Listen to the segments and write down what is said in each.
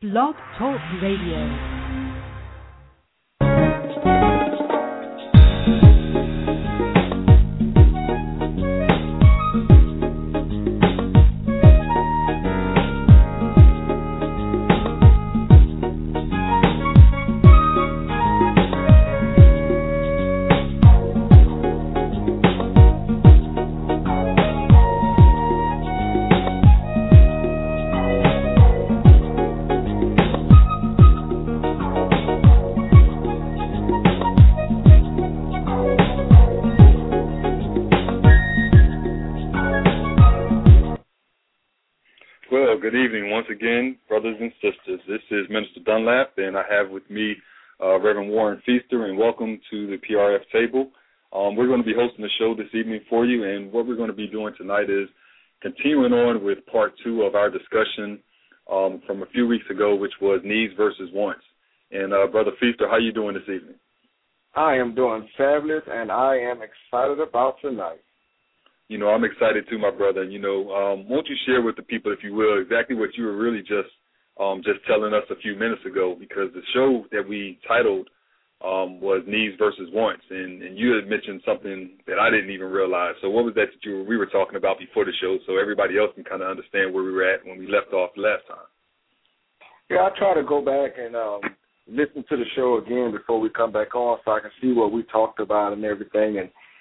Blog Talk Radio. Good evening once again, brothers and sisters. This is Minister Dunlap, and I have with me Reverend Warren Feaster, and welcome to the PRF table. We're going to be hosting the show this evening for you, and what we're going to be doing tonight is continuing on with part two of our discussion from a few weeks ago, which was needs versus wants. And Brother Feaster, how are you doing this evening? I am doing fabulous, and I am excited about tonight. You know, I'm excited too, my brother. And, won't you share with the people, if you will, exactly what you were really just telling us a few minutes ago, because the show that we titled was Needs versus Wants, and you had mentioned something that I didn't even realize. So what was that we were talking about before the show, so everybody else can kind of understand where we were at when we left off last time? Yeah, I try to go back and listen to the show again before we come back on so I can see what we talked about and everything.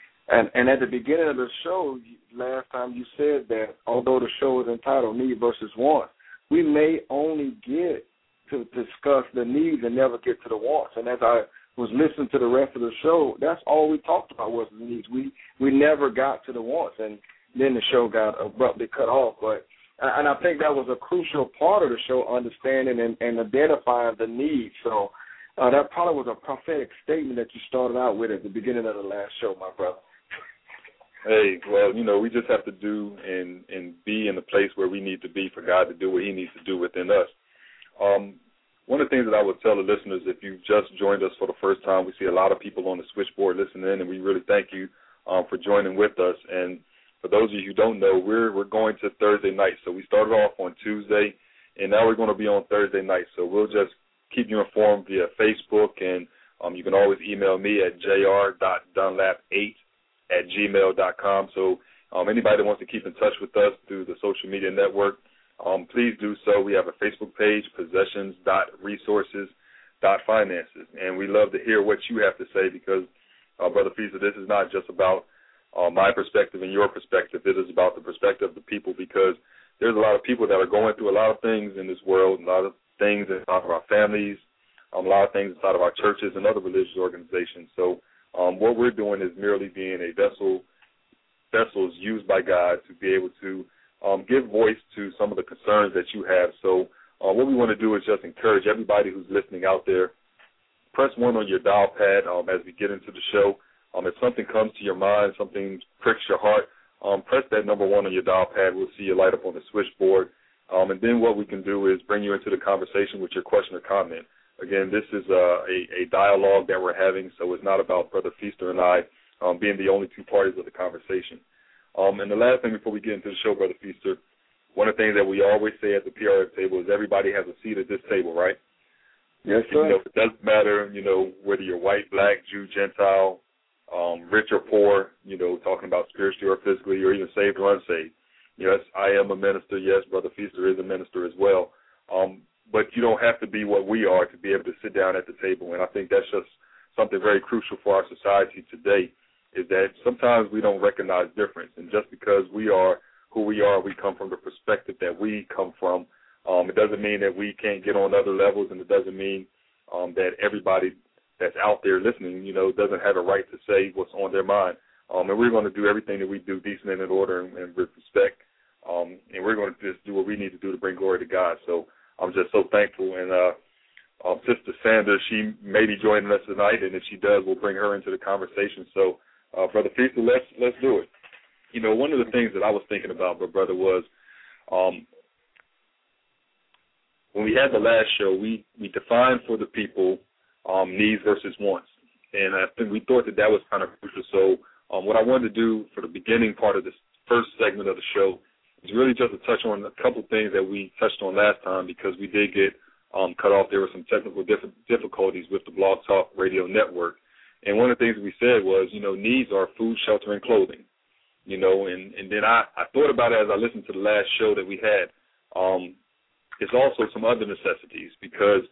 And at the beginning of the show, last time you said that although the show is entitled Need versus Want, we may only get to discuss the needs and never get to the wants. And as I was listening to the rest of the show, that's all we talked about was the needs. We never got to the wants, and then the show got abruptly cut off. And I think that was a crucial part of the show, understanding and identifying the needs. So that probably was a prophetic statement that you started out with at the beginning of the last show, my brother. Hey, well, we just have to do and be in the place where we need to be for God to do what he needs to do within us. One of the things that I would tell the listeners, if you've just joined us for the first time, we see a lot of people on the switchboard listening in, and we really thank you for joining with us. And for those of you who don't know, we're going to Thursday night. So we started off on Tuesday, and now we're going to be on Thursday night. So we'll just keep you informed via Facebook, and you can always email me at jr.dunlap8@gmail.com. So anybody that wants to keep in touch with us through the social media network, please do so. We have a Facebook page, possessions.resources.finances, and we love to hear what you have to say because, Brother Feaster, this is not just about my perspective and your perspective. It is about the perspective of the people because there's a lot of people that are going through a lot of things in this world, a lot of things inside of our families, a lot of things inside of our churches and other religious organizations. So what we're doing is merely being a vessels used by God to be able to give voice to some of the concerns that you have. So what we want to do is just encourage everybody who's listening out there, press 1 on your dial pad as we get into the show. If something comes to your mind, something pricks your heart, press that number 1 on your dial pad. We'll see you light up on the switchboard. And then what we can do is bring you into the conversation with your question or comment. Again, this is a dialogue that we're having, so it's not about Brother Feaster and I being the only two parties of the conversation. And the last thing before we get into the show, Brother Feaster, one of the things that we always say at the PRF table is everybody has a seat at this table, right? Yes, sir. It doesn't matter, whether you're white, black, Jew, Gentile, rich or poor, talking about spiritually or physically or even saved or unsaved. Yes, I am a minister. Yes, Brother Feaster is a minister as well. But you don't have to be what we are to be able to sit down at the table. And I think that's just something very crucial for our society today is that sometimes we don't recognize difference. And just because we are who we are, we come from the perspective that we come from. It doesn't mean that we can't get on other levels, and it doesn't mean that everybody that's out there listening, doesn't have a right to say what's on their mind. And we're going to do everything that we do decent and in order and with respect. And we're going to just do what we need to do to bring glory to God. So I'm just so thankful. And Sister Sanders, she may be joining us tonight, and if she does, we'll bring her into the conversation. So, Brother Feaster, let's do it. One of the things that I was thinking about, brother, was when we had the last show, we defined for the people needs versus wants. And I think we thought that was kind of crucial. So what I wanted to do for the beginning part of this first segment of the show is really just to touch on a couple of things that we touched on last time because we did get cut off. There were some technical difficulties with the Blog Talk Radio Network. And one of the things we said was, needs are food, shelter, and clothing. And then I thought about it as I listened to the last show that we had. It's also some other necessities because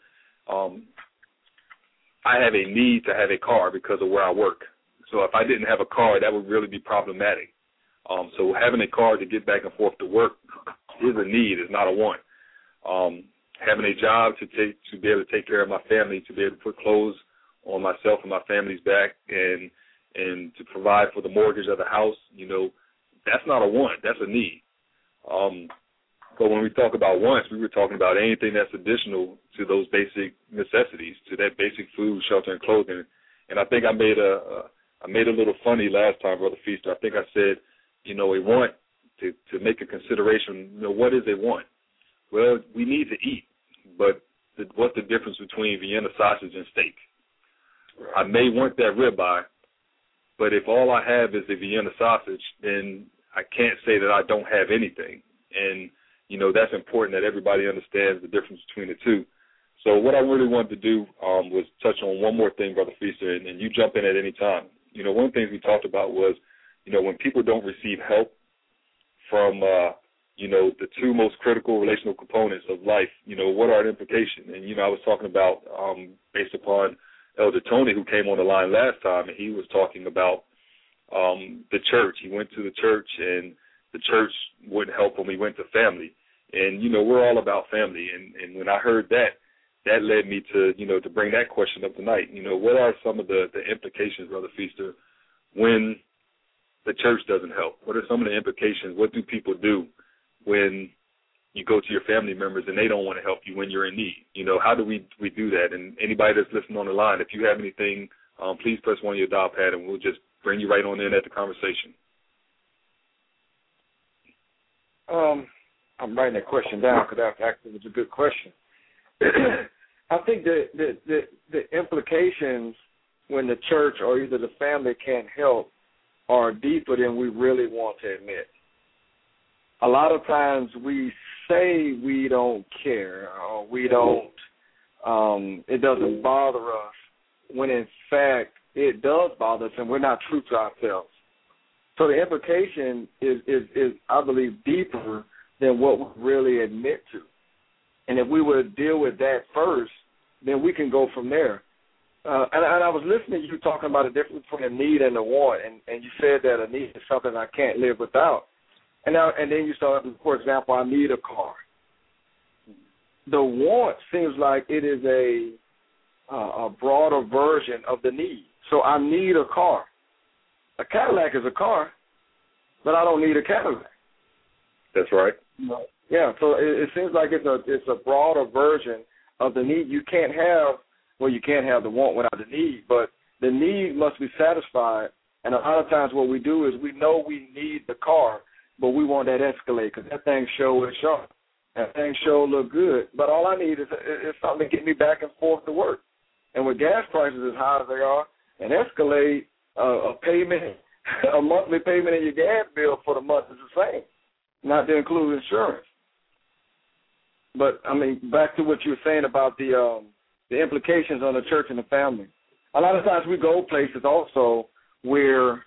I have a need to have a car because of where I work. So if I didn't have a car, that would really be problematic. So having a car to get back and forth to work is a need, it's not a want. Having a job to be able to take care of my family, to be able to put clothes on myself and my family's back, and to provide for the mortgage of the house, that's not a want, that's a need. But when we talk about wants, we were talking about anything that's additional to those basic necessities, to that basic food, shelter, and clothing. And I think I made a little funny last time, Brother Feaster. I think I said, a want, to make a consideration, what is a want? Well, we need to eat, but what's the difference between Vienna sausage and steak? I may want that ribeye, but if all I have is the Vienna sausage, then I can't say that I don't have anything. And, that's important that everybody understands the difference between the two. So what I really wanted to do was touch on one more thing, Brother Feaster, and you jump in at any time. One of the things we talked about was, when people don't receive help from, the two most critical relational components of life, what are the implications? And, I was talking about, based upon Elder Tony, who came on the line last time, and he was talking about the church. He went to the church, and the church wouldn't help him. He went to family. And, we're all about family. And when I heard that led me to, to bring that question up tonight. What are some of the implications, Brother Feaster, when the church doesn't help? What are some of the implications? What do people do when you go to your family members and they don't want to help you when you're in need? How do we do that? And anybody that's listening on the line, if you have anything, please press one of your dial pad and we'll just bring you right on in at the conversation. I'm writing that question down because that actually was a good question. I think the implications when the church or either the family can't help are deeper than we really want to admit. A lot of times we say we don't care or we don't, it doesn't bother us, when in fact it does bother us and we're not true to ourselves. So the implication is I believe, deeper than what we really admit to. And if we would deal with that first, then we can go from there. And I was listening to you talking about the difference between a need and a want, and you said that a need is something I can't live without. And then you started, for example, I need a car. The want seems like it is a broader version of the need. So I need a car. A Cadillac is a car, but I don't need a Cadillac. That's right. Yeah, so it seems like it's a broader version of the need. You can't have the want without the need, but the need must be satisfied. And a lot of times what we do is we know we need the car, but we want that Escalade because that thing sure is sharp. That thing sure look good. But all I need is something to get me back and forth to work. And with gas prices as high as they are, an Escalade, a monthly payment in your gas bill for the month is the same, not to include insurance. But, back to what you were saying about the implications on the church and the family. A lot of times we go places also where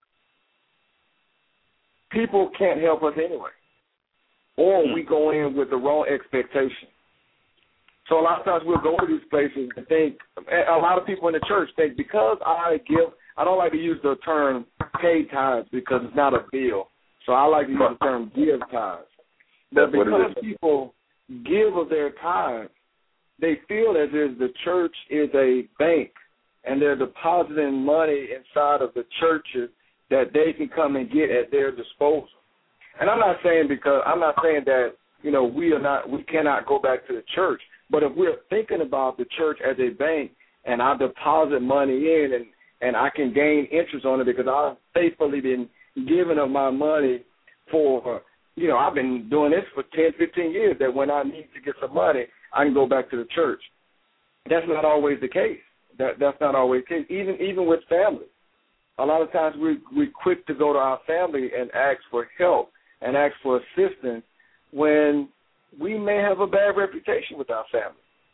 people can't help us anyway, or we go in with the wrong expectation. So a lot of times we'll go to these places and think, a lot of people in the church think because I don't like to use the term pay tithes because it's not a bill. So I like to use the term give tithes. But because people give of their tithes, they feel as if the church is a bank and they're depositing money inside of the churches that they can come and get at their disposal. And I'm not saying that, we cannot go back to the church. But if we're thinking about the church as a bank and I deposit money in and I can gain interest on it because I've faithfully been giving of my money for, I've been doing this for 10, 15 years, that when I need to get some money, I can go back to the church. That's not always the case. That's not always the case, even with family. A lot of times we're quick to go to our family and ask for help and ask for assistance when we may have a bad reputation with our family.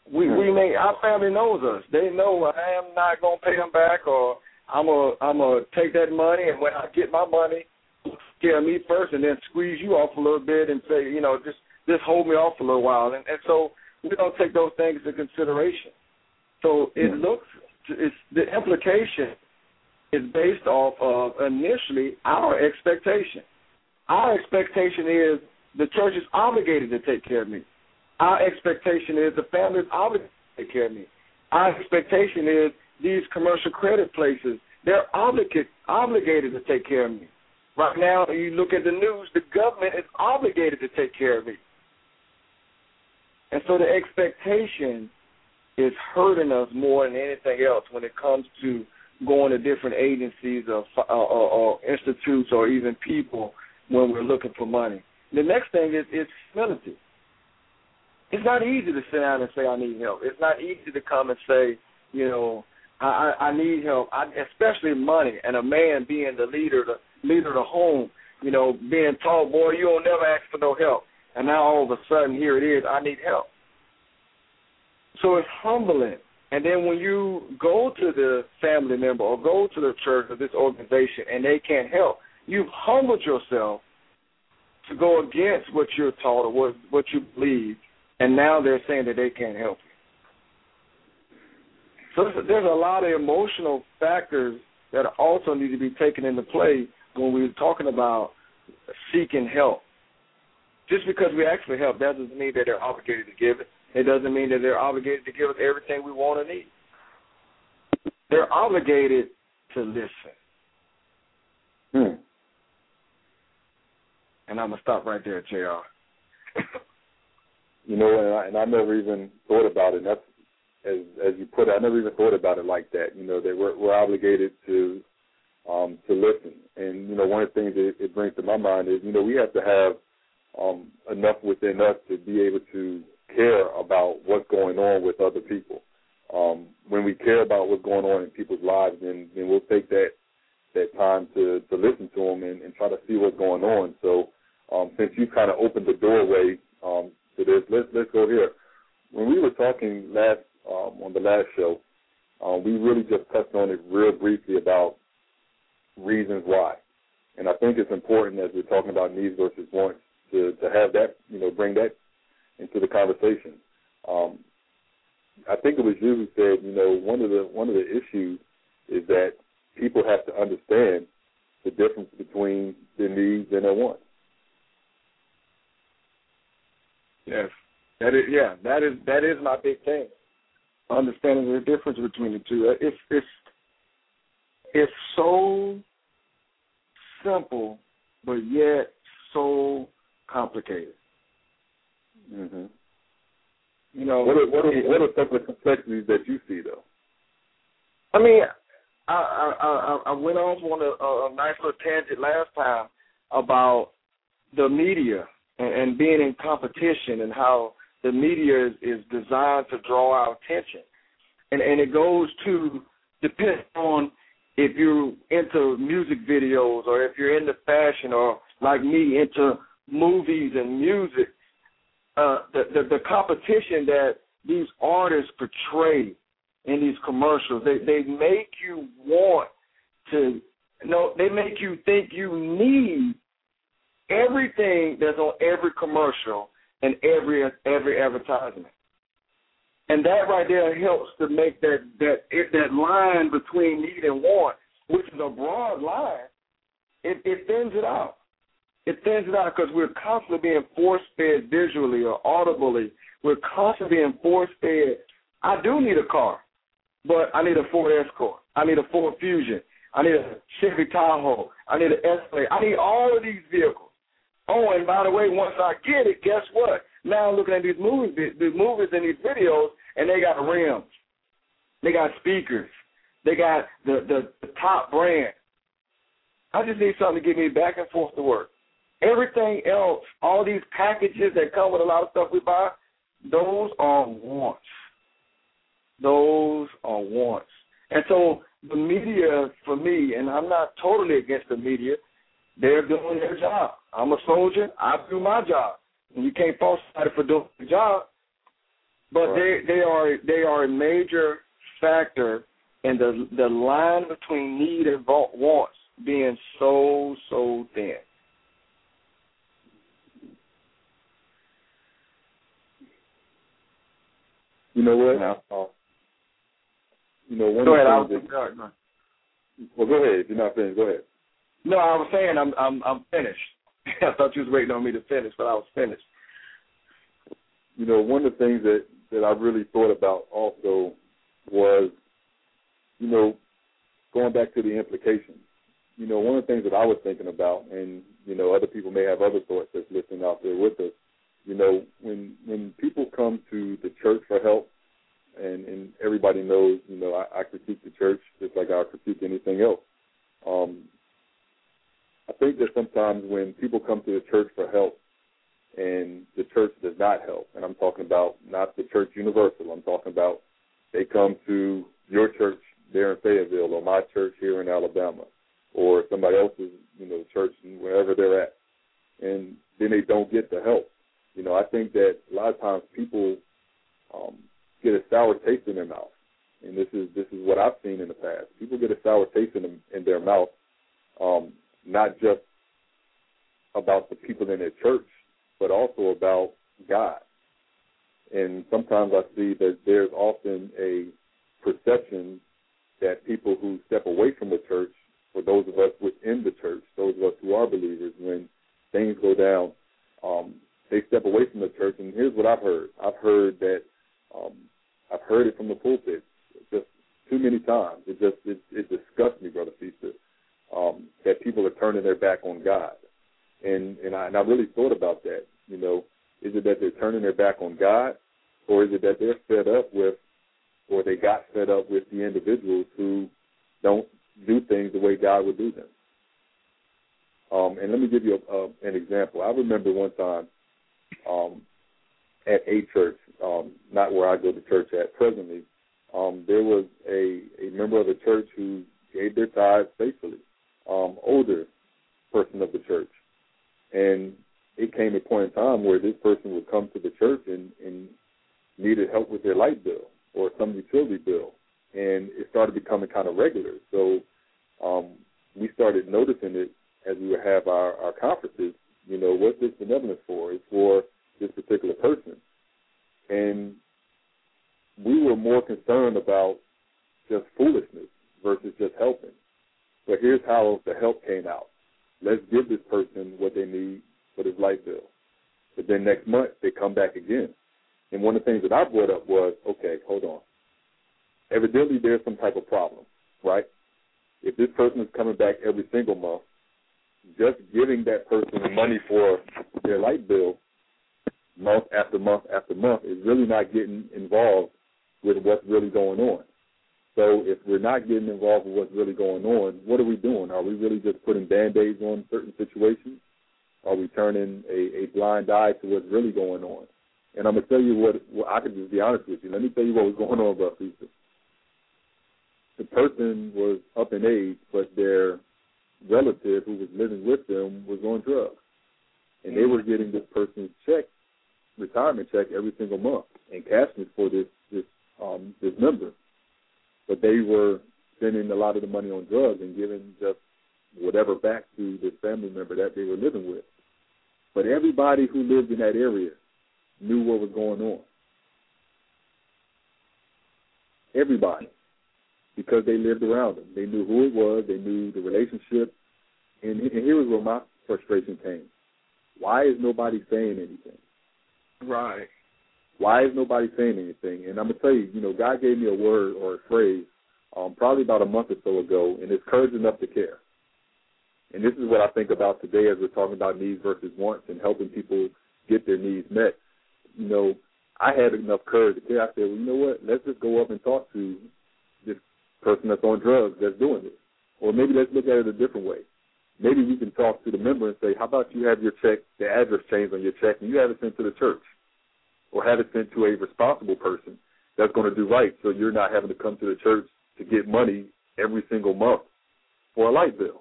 Our family knows us. They know I am not gonna pay them back, or I'm gonna take that money, and when I get my money, take care of me first, and then squeeze you off a little bit and say, just hold me off a little while, and so we don't take those things into consideration. So the implication is based off of initially our expectation. Our expectation is the church is obligated to take care of me. Our expectation is the family is obligated to take care of me. Our expectation is these commercial credit places, they're obligated to take care of me. Right now, you look at the news, the government is obligated to take care of me. And so the expectation is hurting us more than anything else when it comes to going to different agencies or institutes or even people when we're looking for money. The next thing is humility. It's not easy to sit down and say I need help. It's not easy to come and say, I need help, especially money, and a man being the leader of the home, being told, boy, you don't never ask for no help. And now all of a sudden, here it is, I need help. So it's humbling. And then when you go to the family member or go to the church or this organization and they can't help, you've humbled yourself to go against what you're taught or what you believe, and now they're saying that they can't help you. So there's a lot of emotional factors that also need to be taken into play when we're talking about seeking help. Just because we actually help, that doesn't mean that they're obligated to give it. It doesn't mean that they're obligated to give us everything we want or need. They're obligated to listen. And I'm going to stop right there, JR. And I never even thought about it. That's, as you put it, I never even thought about it like that. That we're obligated to listen. And, one of the things it brings to my mind is, we have to have enough within us to be able to care about what's going on with other people. When we care about what's going on in people's lives, then we'll take that time to listen to them and try to see what's going on. So since you kind of opened the doorway to this, let's go here. When we were talking on the last show, we really just touched on it real briefly about reasons why. And I think it's important as we're talking about needs versus wants to have that, bring that into the conversation. I think it was you who said, one of the issues is that people have to understand the difference between their needs and their wants. Yes, that is my big thing. Understanding the difference between the two. It's so simple, but yet so complicated. Mm-hmm. What are some of the complexities that you see, though? I mean, I went off on a nice little tangent last time about the media and being in competition and how the media is designed to draw our attention. And it goes to depend on if you're into music videos or if you're into fashion or, like me, into movies and music. The competition that these artists portray in these commercials, they make you want to, they make you think you need everything that's on every commercial and every advertisement. And that right there helps to make that line between need and want, which is a broad line, it thins it out. It thins it out because we're constantly being force-fed visually or audibly. We're constantly being force-fed. I do need a car, but I need a Ford Escort. I need a Ford Fusion. I need a Chevy Tahoe. I need an Escalade. I need all of these vehicles. Oh, and by the way, once I get it, guess what? Now I'm looking at these movies and these videos, and they got rims. They got speakers. They got the top brand. I just need something to get me back and forth to work. Everything else, all these packages that come with a lot of stuff we buy, those are wants. Those are wants. And so the media, for me, and I'm not totally against the media, they're doing their job. I'm a soldier. I do my job. And you can't fault somebody for doing the job. But they are a major factor in the line between need and wants being so thin. You know what? One go ahead. Well, go ahead. If you're not finished, go ahead. No, I was saying I'm finished. I thought you was waiting on me to finish, but I was finished. One of the things that I really thought about also was, going back to the implications. One of the things that I was thinking about, and, other people may have other thoughts that's listening out there with us, when people come to the church for help, and everybody knows, I critique the church just like I critique anything else. I think that sometimes when people come to the church for help and the church does not help, and I'm talking about not the church universal, I'm talking about they come to your church there in Fayetteville or my church here in Alabama or somebody else's, church wherever they're at, and then they don't get the help. I think that a lot of times people get a sour taste in their mouth, and this is what I've seen in the past. People get a sour taste in their mouth, not just about the people in their church, but also about God. And sometimes I see that there's often a perception that people who step away from the church, for those of us within the church, those of us who are believers, when things go down, they step away from the church. And here's what I've heard. I've heard that I've heard it from the pulpit just too many times. It disgusts me, Brother Feaster, that people are turning their back on God. And I really thought about that. Is it that they're turning their back on God, or is it that they're fed up with, or they got fed up with the individuals who don't do things the way God would do them? And let me give you an example. I remember one time at a church, not where I go to church at presently, there was a member of the church who gave their tithes faithfully, older person of the church. And it came a point in time where this person would come to the church and needed help with their light bill or some utility bill. And it started becoming kind of regular. So we started noticing it as we would have our conferences. What's this benevolence for? It's for this particular person. And we were more concerned about just foolishness versus just helping. But here's how the help came out. Let's give this person what they need for this light bill. But then next month, they come back again. And one of the things that I brought up was, okay, hold on. Evidently, there's some type of problem, right? If this person is coming back every single month, just giving that person money for their light bill month after month after month is really not getting involved with what's really going on. So if we're not getting involved with what's really going on, what are we doing? Are we really just putting Band-Aids on certain situations? Are we turning a blind eye to what's really going on? And I'm going to tell you what I can just be honest with you. Let me tell you what was going on, Brother Feaster. The person was up in age, but their relative who was living with them was on drugs. And they were getting this person's retirement check every single month and cashing it for this member. But they were spending a lot of the money on drugs and giving just whatever back to this family member that they were living with. But everybody who lived in that area knew what was going on. Everybody. Because they lived around them. They knew who it was. They knew the relationship. And here was where my frustration came. Why is nobody saying anything? Right. Why is nobody saying anything? And I'm going to tell you, God gave me a word or a phrase probably about a month or so ago, and it's courage enough to care. And this is what I think about today as we're talking about needs versus wants and helping people get their needs met. I had enough courage to care. I said, well, you know what? Let's just go up and talk to this person that's on drugs that's doing this. Or maybe let's look at it a different way. Maybe we can talk to the member and say, how about you have your check, the address changed on your check, and you have it sent to the church. Or have it sent to a responsible person that's going to do right, so you're not having to come to the church to get money every single month for a light bill.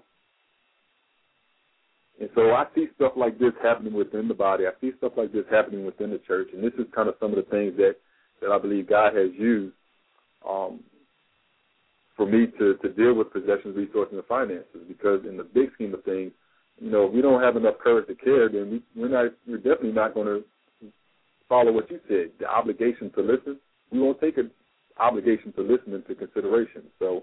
And so I see stuff like this happening within the body. I see stuff like this happening within the church, and this is kind of some of the things that that I believe God has used for me to deal with possessions, resources, and finances. Because in the big scheme of things, if we don't have enough courage to care, then we're definitely not going to follow what you said, the obligation to listen. We won't take an obligation to listen into consideration. So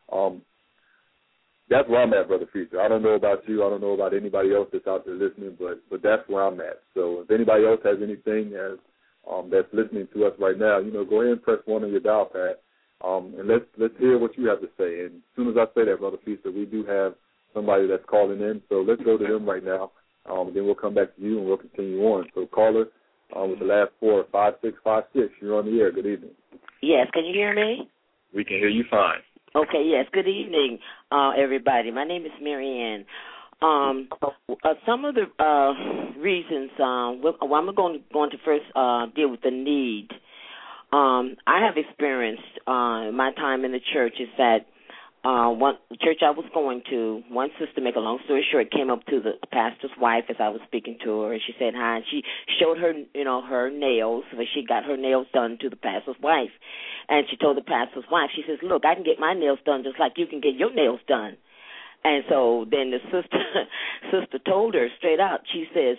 that's where I'm at, Brother Feaster. I don't know about you. I don't know about anybody else that's out there listening, but that's where I'm at. So if anybody else has anything that's listening to us right now, go ahead and press 1 on your dial pad, and let's hear what you have to say. And as soon as I say that, Brother Feaster, we do have somebody that's calling in, so let's go to them right now. Then we'll come back to you and we'll continue on. So caller with the last 4, 5, 6, 5, 6, you're on the air. Good evening. Yes, can you hear me? We can hear you fine. Okay, yes. Good evening, everybody. My name is Mary Ann. Some of the reasons, I'm going to first deal with the need. I have experienced my time in the church is that one church I was going to, one sister, make a long story short, came up to the pastor's wife as I was speaking to her, and she said hi, and she showed her, her nails, so she got her nails done to the pastor's wife. And she told the pastor's wife, she says, look, I can get my nails done just like you can get your nails done. And so then the sister told her straight out, she says,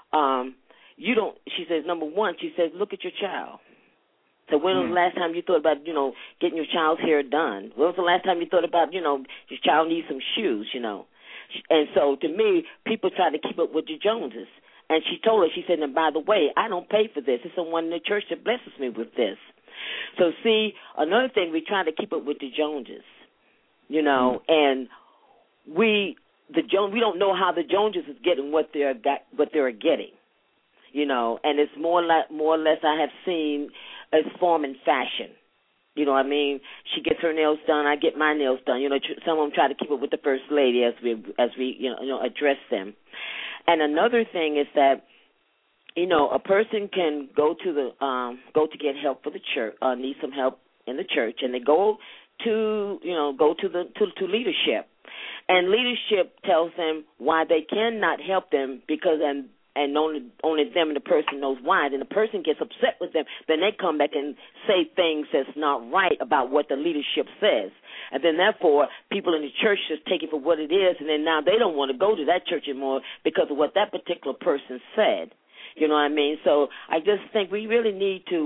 she says, number one, she says, look at your child. So when was the last time you thought about, getting your child's hair done? When was the last time you thought about, your child needs some shoes, And so to me, people try to keep up with the Joneses. And she told her, she said, and by the way, I don't pay for this. It's someone in the church that blesses me with this. So see, another thing, we try to keep up with the Joneses, and we don't know how the Joneses is getting what they're getting, and it's more or less I have seen as form and fashion. You know what I mean? She gets her nails done, I get my nails done. Some of them try to keep up with the first lady as we address them. And another thing is that a person can go to get help for the church, need some help in the church, and they go to leadership, and leadership tells them why they cannot help them because and only them and the person knows why. Then the person gets upset with them. Then they come back and say things that's not right about what the leadership says. And then, therefore, people in the church just take it for what it is, and then now they don't want to go to that church anymore because of what that particular person said. You know what I mean? So I just think we really need to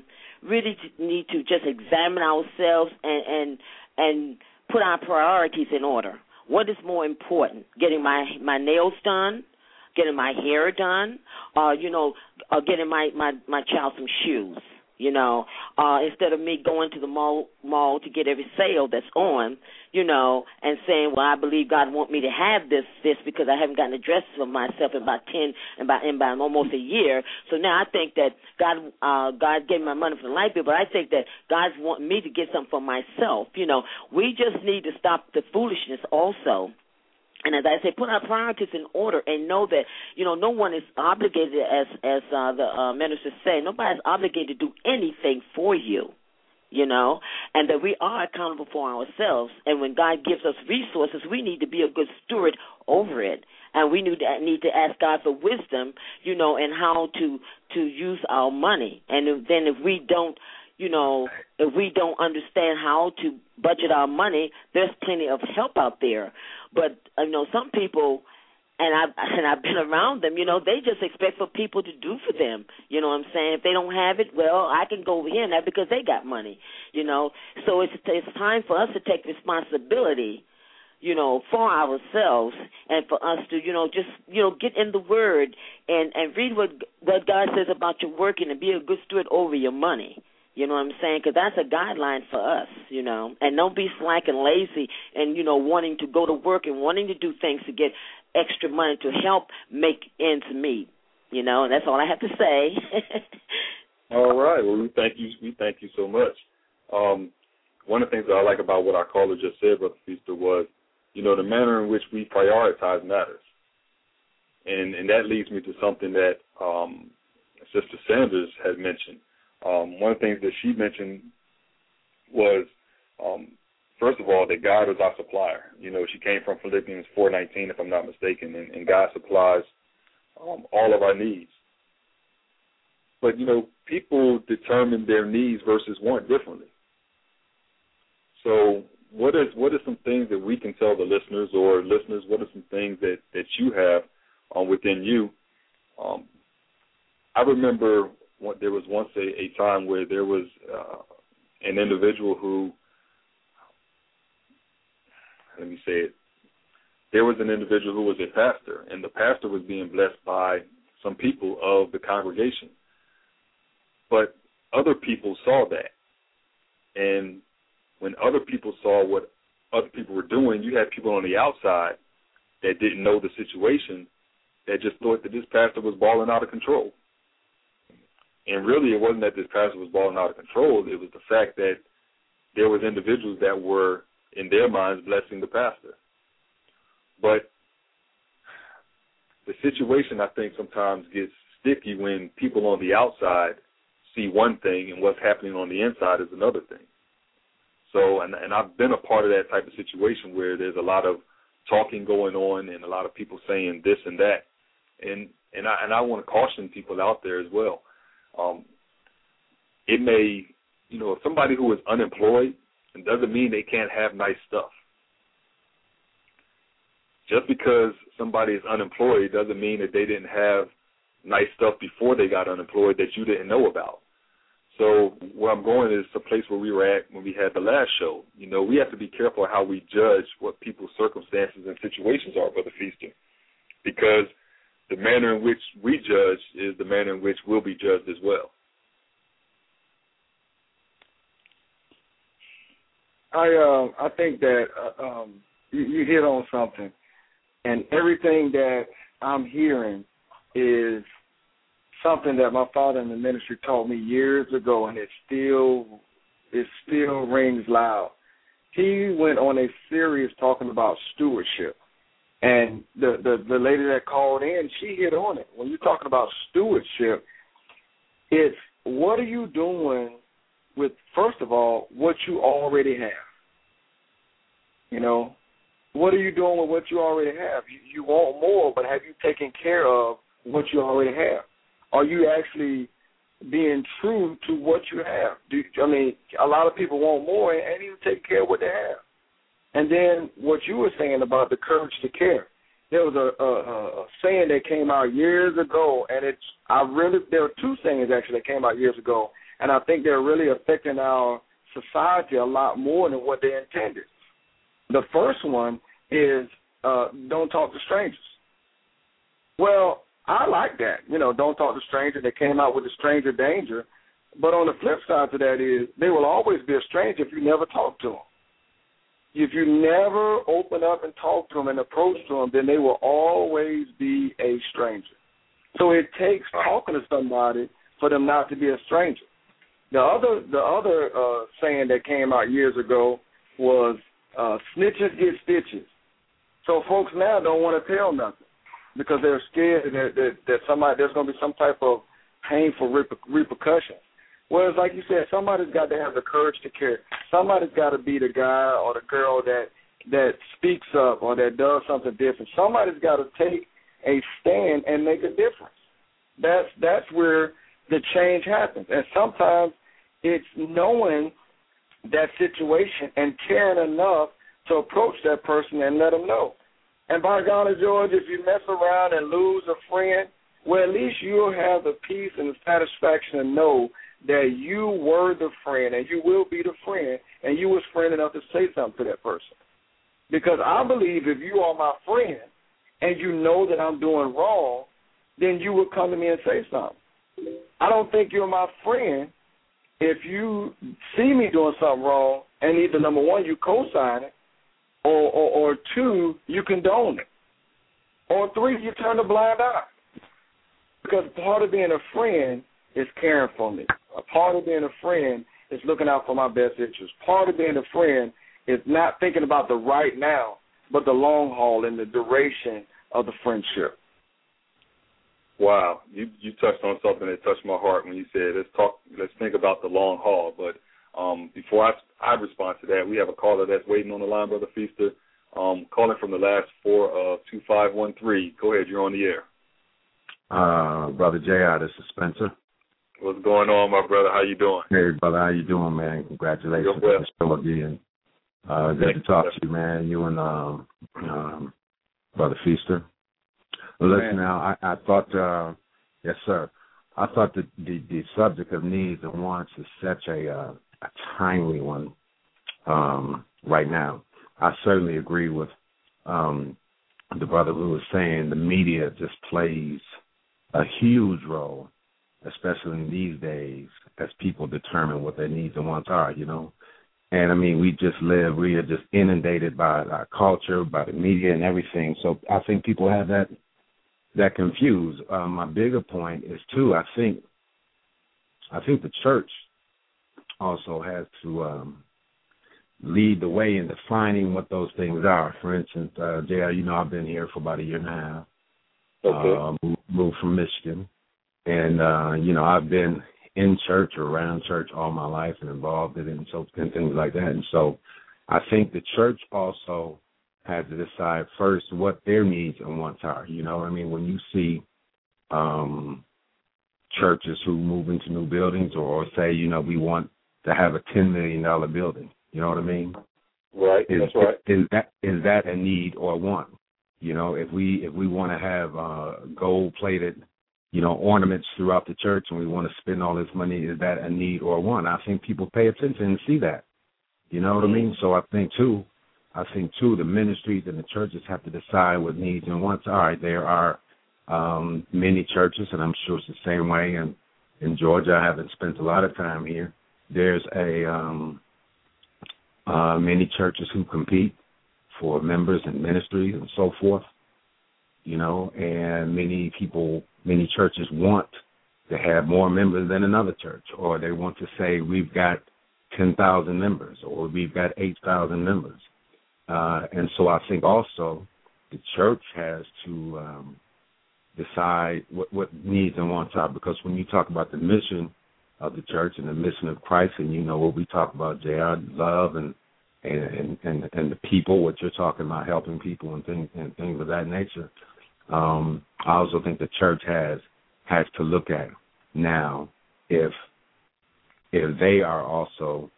just examine ourselves and put our priorities in order. What is more important? Getting my nails done, getting my hair done, or getting my child some shoes. Instead of me going to the mall to get every sale that's on, and saying, well, I believe God wants me to have this because I haven't gotten a dress for myself in about almost a year. So now I think that God gave me my money for the light bill, but I think that God's wanting me to get something for myself. We just need to stop the foolishness also. And as I say, put our priorities in order and know that, no one is obligated, as the minister said, nobody's obligated to do anything for you, and that we are accountable for ourselves. And when God gives us resources, we need to be a good steward over it. And we need to ask God for wisdom, and how to use our money. And then if we don't understand how to budget our money, there's plenty of help out there. But some people, and I've been around them, they just expect for people to do for them. You know what I'm saying? If they don't have it, well, I can go over here and that because they got money. So it's time for us to take responsibility, for ourselves, and for us to, just get in the Word and read what God says about your working and be a good steward over your money. You know what I'm saying? Because that's a guideline for us, And don't be slack and lazy and, wanting to go to work and wanting to do things to get extra money to help make ends meet. And that's all I have to say. All right. Well, we thank you so much. One of the things that I like about what our caller just said, Brother Feaster, was, the manner in which we prioritize matters. And that leads me to something that Sister Sanders had mentioned. One of the things that she mentioned was, first of all, that God is our supplier. She came from Philippians 4:19, if I'm not mistaken, and God supplies all of our needs. But, people determine their needs versus want differently. So what are some things that we can tell the listeners, or listeners, what are some things that you have within you? I remember there was once a time where there was an individual who, let me say it, there was an individual who was a pastor, and the pastor was being blessed by some people of the congregation. But other people saw that. And when other people saw what other people were doing, you had people on the outside that didn't know the situation that just thought that this pastor was balling out of control. And really, it wasn't that this pastor was balling out of control. It was the fact that there was individuals that were, in their minds, blessing the pastor. But the situation, I think, sometimes gets sticky when people on the outside see one thing and what's happening on the inside is another thing. So, and I've been a part of that type of situation where there's a lot of talking going on and a lot of people saying this and that. And I want to caution people out there as well. It may, if somebody who is unemployed, it doesn't mean they can't have nice stuff. Just because somebody is unemployed doesn't mean that they didn't have nice stuff before they got unemployed that you didn't know about. So where I'm going is a place where we were at when we had the last show. We have to be careful how we judge what people's circumstances and situations are, Brother Feaster, because the manner in which we judge is the manner in which we'll be judged as well. I think that you hit on something, and everything that I'm hearing is something that my father in the ministry taught me years ago, and it still rings loud. He went on a series talking about stewardship, and the lady that called in, she hit on it. When you're talking about stewardship, it's what are you doing with, first of all, what you already have? What are you doing with what you already have? You want more, but have you taken care of what you already have? Are you actually being true to what you have? A lot of people want more and ain't even take care of what they have. And then what you were saying about the courage to care. There was a saying that came out years ago, and there were two sayings actually that came out years ago, and I think they're really affecting our society a lot more than what they intended. The first one is don't talk to strangers. Well, I like that. Don't talk to strangers. They came out with the stranger danger. But on the flip side to that is they will always be a stranger if you never talk to them. If you never open up and talk to them and approach to them, then they will always be a stranger. So it takes talking to somebody for them not to be a stranger. The other saying that came out years ago was snitches get stitches. So folks now don't want to tell nothing because they're scared that there's going to be some type of painful repercussions. Whereas, like you said, somebody's got to have the courage to care. Somebody's got to be the guy or the girl that speaks up or that does something different. Somebody's got to take a stand and make a difference. That's where the change happens. And sometimes it's knowing that situation and caring enough to approach that person and let them know. And by God, George, if you mess around and lose a friend, well, at least you'll have the peace and the satisfaction to know that you were the friend and you will be the friend and you was friend enough to say something to that person. Because I believe if you are my friend and you know that I'm doing wrong, then you would come to me and say something. I don't think you're my friend if you see me doing something wrong and either, number one, you co-sign it, or two, you condone it, or three, you turn a blind eye. Because part of being a friend is caring for me. A part of being a friend is looking out for my best interests. Part of being a friend is not thinking about the right now, but the long haul and the duration of the friendship. Wow, you touched on something that touched my heart when you said let's think about the long haul. But before I respond to that, we have a caller that's waiting on the line, Brother Feaster, calling from the last 4 of 2513. Go ahead, you're on the air. Brother J.R., this is Spencer. What's going on, my brother? How you doing? Hey, brother, how you doing, man? Congratulations on the show again. Good to talk to you, man. You and Brother Feaster. Well, listen, now, I thought, yes, sir. I thought that the subject of needs and wants is such a timely one right now. I certainly agree with the brother who was saying the media just plays a huge role, especially in these days, as people determine what their needs and wants are, you know. And, I mean, we are just inundated by our culture, by the media and everything. So I think people have that confused. My bigger point is, too, I think the church also has to lead the way in defining what those things are. For instance, JR, you know, I've been here for about a year and a half. Okay. Moved from Michigan. And, you know, I've been in church or around church all my life and involved in it and things like that. And so I think the church also has to decide first what their needs and wants are. You know what I mean? When you see churches who move into new buildings or say, you know, we want to have a $10 million building, you know what I mean? Right, that's right. Is that a need or a want? You know, if we want to have gold-plated, you know, ornaments throughout the church and we want to spend all this money, is that a need or a want? I think people pay attention and see that. You know what I mean? So I think, too, the ministries and the churches have to decide what needs and wants are. There are many churches, and I'm sure it's the same way in Georgia. I haven't spent a lot of time here. There's many churches who compete for members and ministries and so forth, you know, and many churches want to have more members than another church, or they want to say we've got 10,000 members or we've got 8,000 members. And so I think also the church has to decide what needs and wants are, because when you talk about the mission of the church and the mission of Christ, and you know what we talk about, JR, love and the people, what you're talking about, helping people and things of that nature. I also think the church has to look at now if they are also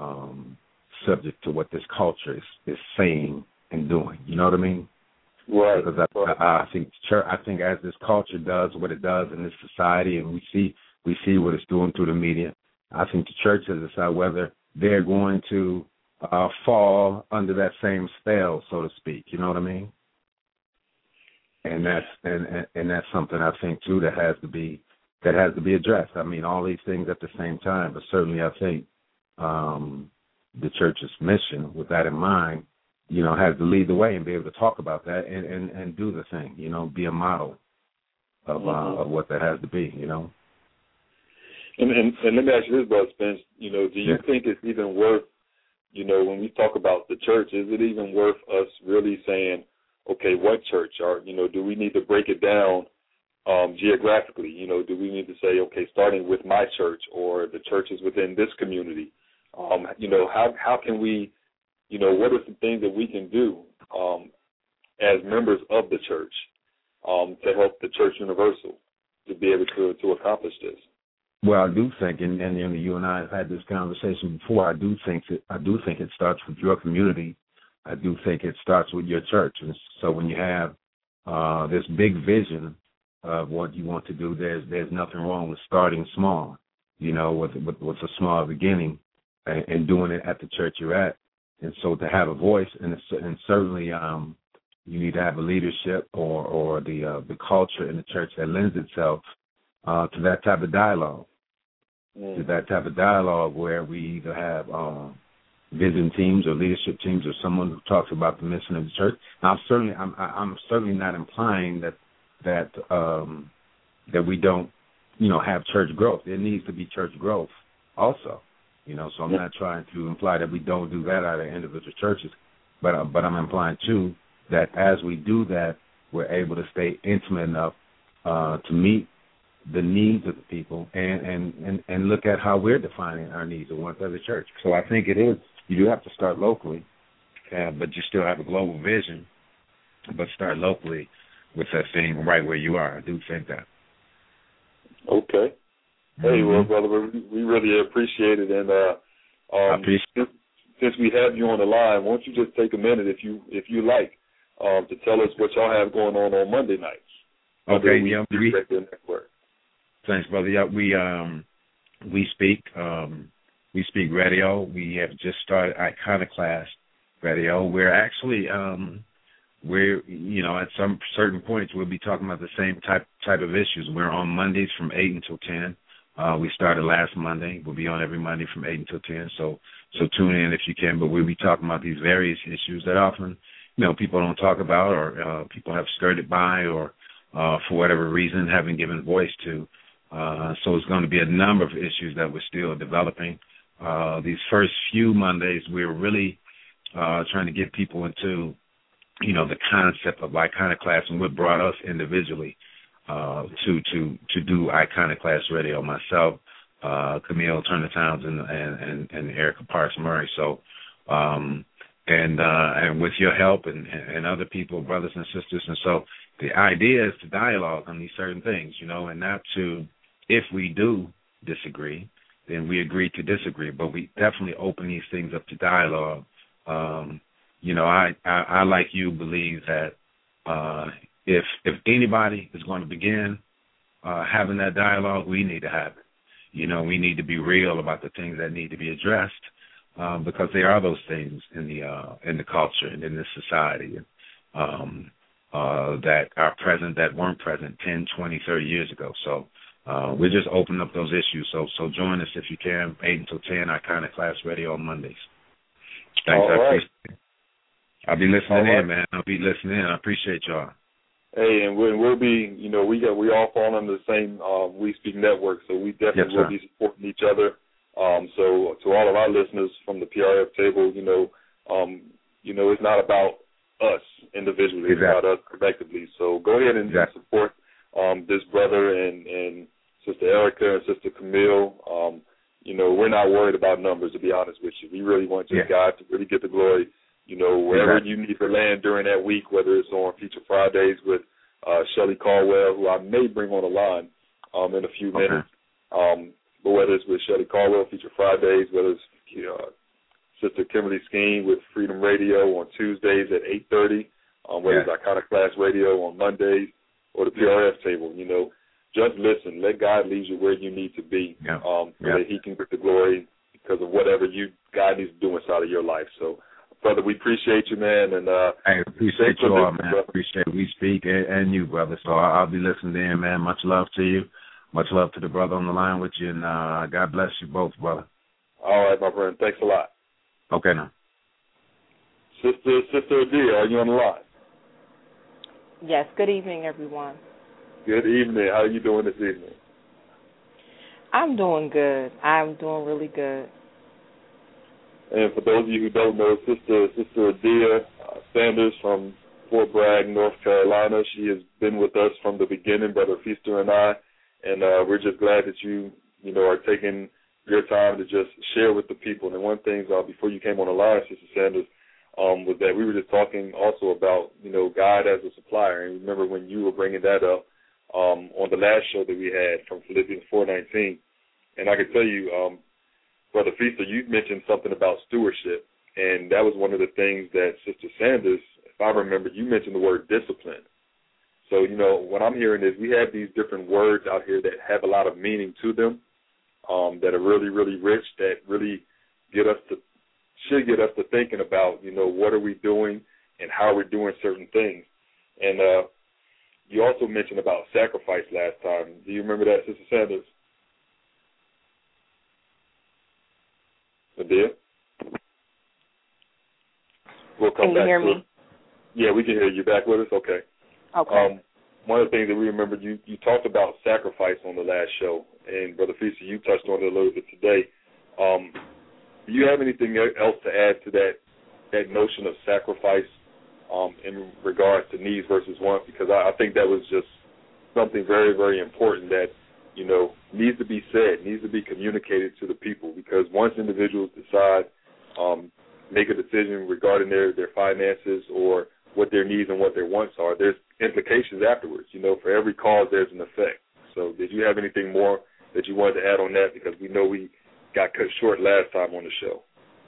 subject to what this culture is saying and doing. You know what I mean? Right. Because I think as this culture does what it does in this society, and we see what it's doing through the media, I think the church has to decide whether they're going to fall under that same spell, so to speak. You know what I mean? And that's something I think too that has to be addressed. I mean, all these things at the same time, but certainly I think the church's mission, with that in mind, you know, has to lead the way and be able to talk about that and do the thing. You know, be a model of what that has to be. You know. And let me ask you this, Brother Spence. You know, do you think it's even worth, you know, when we talk about the church, is it even worth us really saying, okay, what church? Or, you know, do we need to break it down geographically? You know, do we need to say, okay, starting with my church or the churches within this community? You know, how can we, you know, what are some things that we can do as members of the church to help the church universal to be able to accomplish this? Well, I do think, and you and I have had this conversation before. I do think it starts with your community. I do think it starts with your church. And so when you have this big vision of what you want to do, there's nothing wrong with starting small, you know, with a small beginning and doing it at the church you're at. And so to have a voice, and certainly you need to have a leadership or the culture in the church that lends itself to that type of dialogue. To that type of dialogue where we either have vision teams or leadership teams or someone who talks about the mission of the church. Now, I'm certainly not implying that we don't, you know, have church growth. There needs to be church growth also, you know. So I'm not trying to imply that we don't do that out of individual churches, but I'm implying too that as we do that, we're able to stay intimate enough to meet the needs of the people and look at how we're defining our needs and wants as a church. So I think it is. You do have to start locally, but you still have a global vision, but start locally with that thing right where you are. I do think that. Okay. Hey, well, brother, we really appreciate it, and since we have you on the line, won't you just take a minute, if you like, to tell us what y'all have going on Monday nights? Okay, thanks, brother. Yeah, we speak radio. We have just started Iconoclast Radio. We're actually at some certain points we'll be talking about the same type of issues. We're on Mondays from 8 until 10. We started last Monday. We'll be on every Monday from 8 until 10. So tune in if you can. But we'll be talking about these various issues that often, people don't talk about, or people have skirted by, or for whatever reason haven't given voice to. So it's going to be a number of issues that we're still developing. These first few Mondays, we're really trying to get people into, the concept of Iconoclast and what brought us individually to do Iconoclast Radio. Myself, Camille Turner Townsend, and Erica Parks Murray. So, and with your help and other people, brothers and sisters, and so the idea is to dialogue on these certain things, and not to, if we do disagree, then we agree to disagree, but we definitely open these things up to dialogue. I like you believe that if anybody is going to begin having that dialogue, we need to have it. We need to be real about the things that need to be addressed, because there are those things in the culture and in this society that are present that weren't present 10, 20, 30 years ago. So we're just opening up those issues. So join us if you can, 8 until 10, Iconoclast Radio on Mondays. Thanks. All right. I'll be listening in, man. I'll be listening in. I appreciate y'all. Hey, and we'll be, we all fall under the same We Speak network, so we definitely will be supporting each other. So to all of our listeners from the PRF table, it's not about us individually, it's about us collectively. So go ahead and support this brother and Sister Erica and Sister Camille. We're not worried about numbers, to be honest with you. We really want your God to really get the glory. Wherever you need to land during that week, whether it's on Feature Fridays with Shelly Caldwell, who I may bring on the line in a few minutes, but whether it's with Shelly Caldwell, Feature Fridays, whether it's Sister Kimberly Skeen with Freedom Radio on Tuesdays at 8:30, whether it's Iconoclast Radio on Mondays, or the PRF table, just listen. Let God lead you where you need to be, so that He can get the glory because of whatever God needs to do inside of your life. So, brother, we appreciate you, man. And I appreciate you all, man. I appreciate We Speak and you, brother. So I'll be listening in, man. Much love to you. Much love to the brother on the line with you, and God bless you both, brother. All right, my friend. Thanks a lot. Okay, now. Sister Adia, are you on the line? Yes. Good evening, everyone. Good evening. How are you doing this evening? I'm doing good. I'm doing really good. And for those of you who don't know, Sister Adia Sanders from Fort Bragg, North Carolina, she has been with us from the beginning, Brother Feaster and I, and we're just glad that you are taking your time to just share with the people. And one thing, before you came on the line, Sister Sanders, was that we were just talking also about, God as a supplier. And remember when you were bringing that up on the last show that we had from Philippians 4:19. And I can tell you, Brother Feaster, you mentioned something about stewardship, and that was one of the things that Sister Sanders, if I remember, you mentioned the word discipline. So, what I'm hearing is we have these different words out here that have a lot of meaning to them, that are really, really rich, that really should get us to thinking about, what are we doing and how we're doing certain things. And you also mentioned about sacrifice last time. Do you remember that, Sister Sanders? Adia? We'll come Can you back hear to me? it. Yeah, we can hear you. Back with us? Okay. Okay. One of the things that we remember, you talked about sacrifice on the last show, and Brother Feaster, you touched on it a little bit today. Do you have anything else to add to that notion of sacrifice in regards to needs versus wants? Because I think that was just something very, very important that, needs to be said, needs to be communicated to the people. Because once individuals decide, make a decision regarding their finances or what their needs and what their wants are, there's implications afterwards. For every cause, there's an effect. So did you have anything more that you wanted to add on that, because we know we got cut short last time on the show.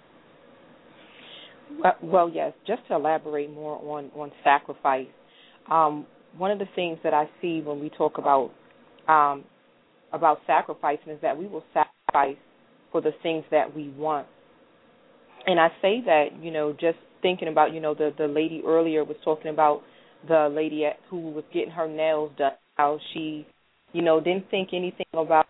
Well, yes, just to elaborate more on sacrifice, one of the things that I see when we talk about sacrificing is that we will sacrifice for the things that we want. And I say that, just thinking about, the lady earlier was talking about the lady who was getting her nails done, how she, didn't think anything about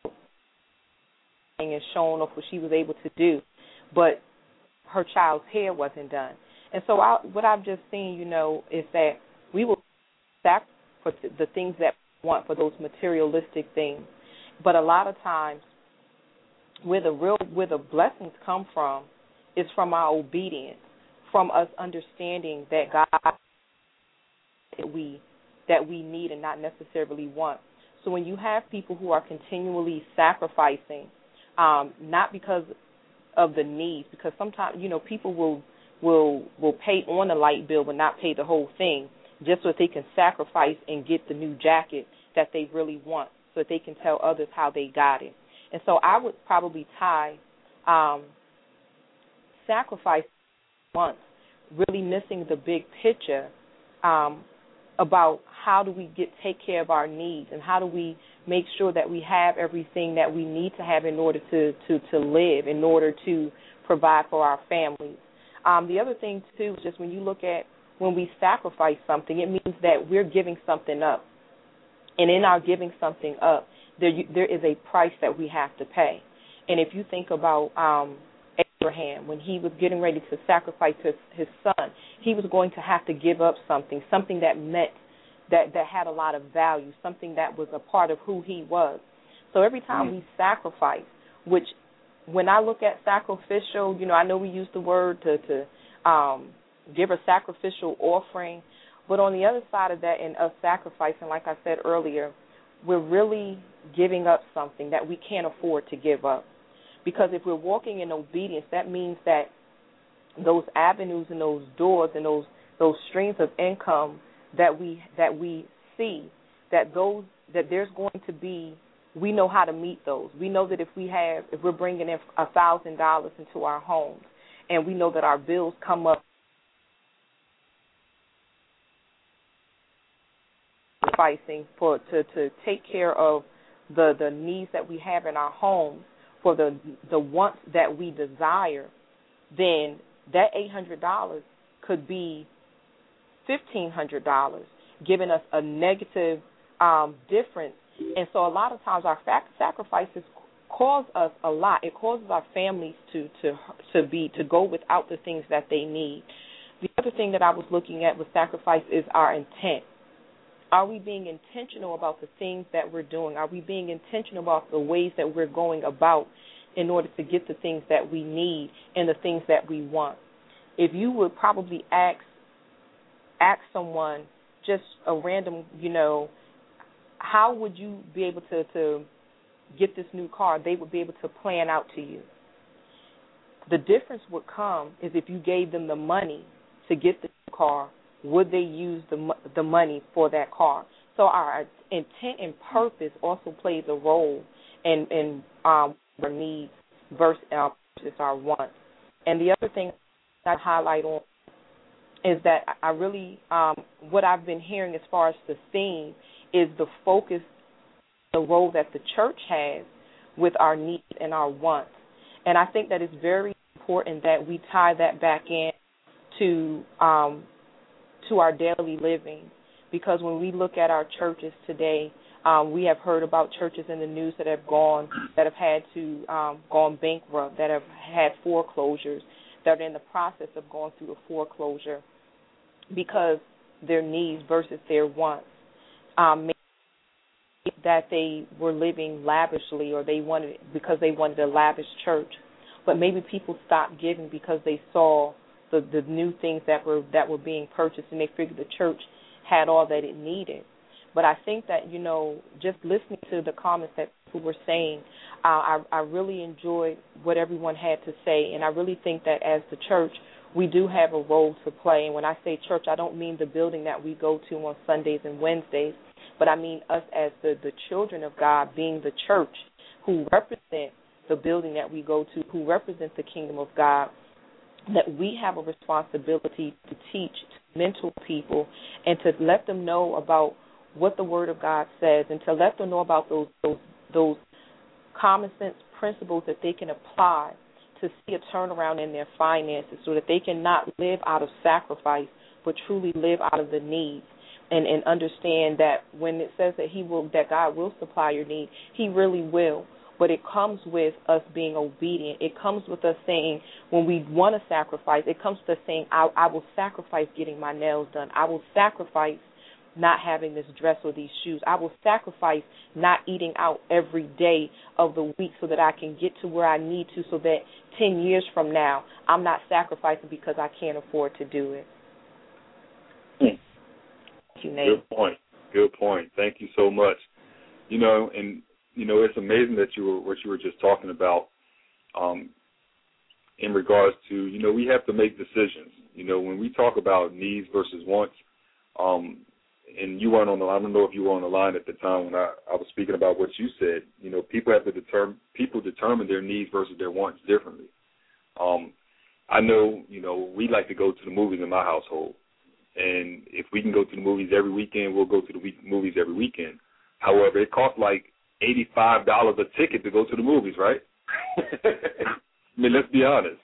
and showing off what she was able to do, but her child's hair wasn't done. And so what I've just seen, is that we will sacrifice for the things that we want, for those materialistic things. But a lot of times where the blessings come from is from our obedience, from us understanding that God that we need and not necessarily want. So when you have people who are continually sacrificing, not because of the needs, because sometimes people will pay on the light bill but not pay the whole thing, just so that they can sacrifice and get the new jacket that they really want, so that they can tell others how they got it. And so I would probably tie sacrifice once, really missing the big picture about how do we take care of our needs, and how do we make sure that we have everything that we need to have in order to live, in order to provide for our families. The other thing, too, is just when we sacrifice something, it means that we're giving something up. And in our giving something up, there is a price that we have to pay. And if you think about Abraham, when he was getting ready to sacrifice his son, he was going to have to give up something that had a lot of value, something that was a part of who he was. So every time we sacrifice, which when I look at sacrificial, I know we use the word to give a sacrificial offering, but on the other side of that, in us sacrificing, like I said earlier, we're really giving up something that we can't afford to give up. Because if we're walking in obedience, that means that those avenues and those doors and those streams of income that we see, that there's going to be, we know how to meet those. We know that if we're bringing in $1,000 into our homes, and we know that our bills come up, sacrificing to take care of the needs that we have in our homes, for the wants that we desire, then that $800 could be $1,500, giving us a negative difference. And so a lot of times our sacrifices cause us a lot. It causes our families to go without the things that they need. The other thing that I was looking at with sacrifice is our intent. Are we being intentional about the things that we're doing? Are we being intentional about the ways that we're going about in order to get the things that we need and the things that we want? If you would probably ask someone, just a random, how would you be able to get this new car? They would be able to plan out to you. The difference would come is if you gave them the money to get the car, would they use the money for that car? So our intent and purpose also plays a role in our needs versus our wants. And the other thing I highlight on is that I really, what I've been hearing as far as the theme is the focus, the role that the church has with our needs and our wants. And I think that it's very important that we tie that back in to our daily living, because when we look at our churches today, we have heard about churches in the news that have had to gone bankrupt, that have had foreclosures, that are in the process of going through a foreclosure because their needs versus their wants. Maybe that they were living lavishly, or because they wanted a lavish church, but maybe people stopped giving because they saw the new things that were being purchased, and they figured the church had all that it needed. But I think that, just listening to the comments that people were saying, I really enjoyed what everyone had to say, and I really think that as the church, we do have a role to play. And when I say church, I don't mean the building that we go to on Sundays and Wednesdays, but I mean us as the children of God, being the church who represent the building that we go to, who represent the kingdom of God, that we have a responsibility to teach, to mentor people, and to let them know about what the Word of God says, and to let them know about those common sense principles that they can apply to see a turnaround in their finances, so that they can not live out of sacrifice, but truly live out of the need, and understand that when it says that God will supply your need, He really will. But it comes with us being obedient. It comes with us saying, when we want to sacrifice, it comes to us saying, I will sacrifice getting my nails done. I will sacrifice not having this dress or these shoes. I will sacrifice not eating out every day of the week so that I can get to where I need to, so that 10 years from now, I'm not sacrificing because I can't afford to do it. Thank you, Nate. Good point. Thank you so much. It's amazing that what you were just talking about in regards to, we have to make decisions. When we talk about needs versus wants, and you weren't on the line, I don't know if you were on the line at the time when I was speaking about what you said. People have to determine their needs versus their wants differently. I know, we like to go to the movies in my household, and if we can go to the movies every weekend, we'll go to the movies every weekend. However, it costs like $85 a ticket to go to the movies, right? I mean, let's be honest.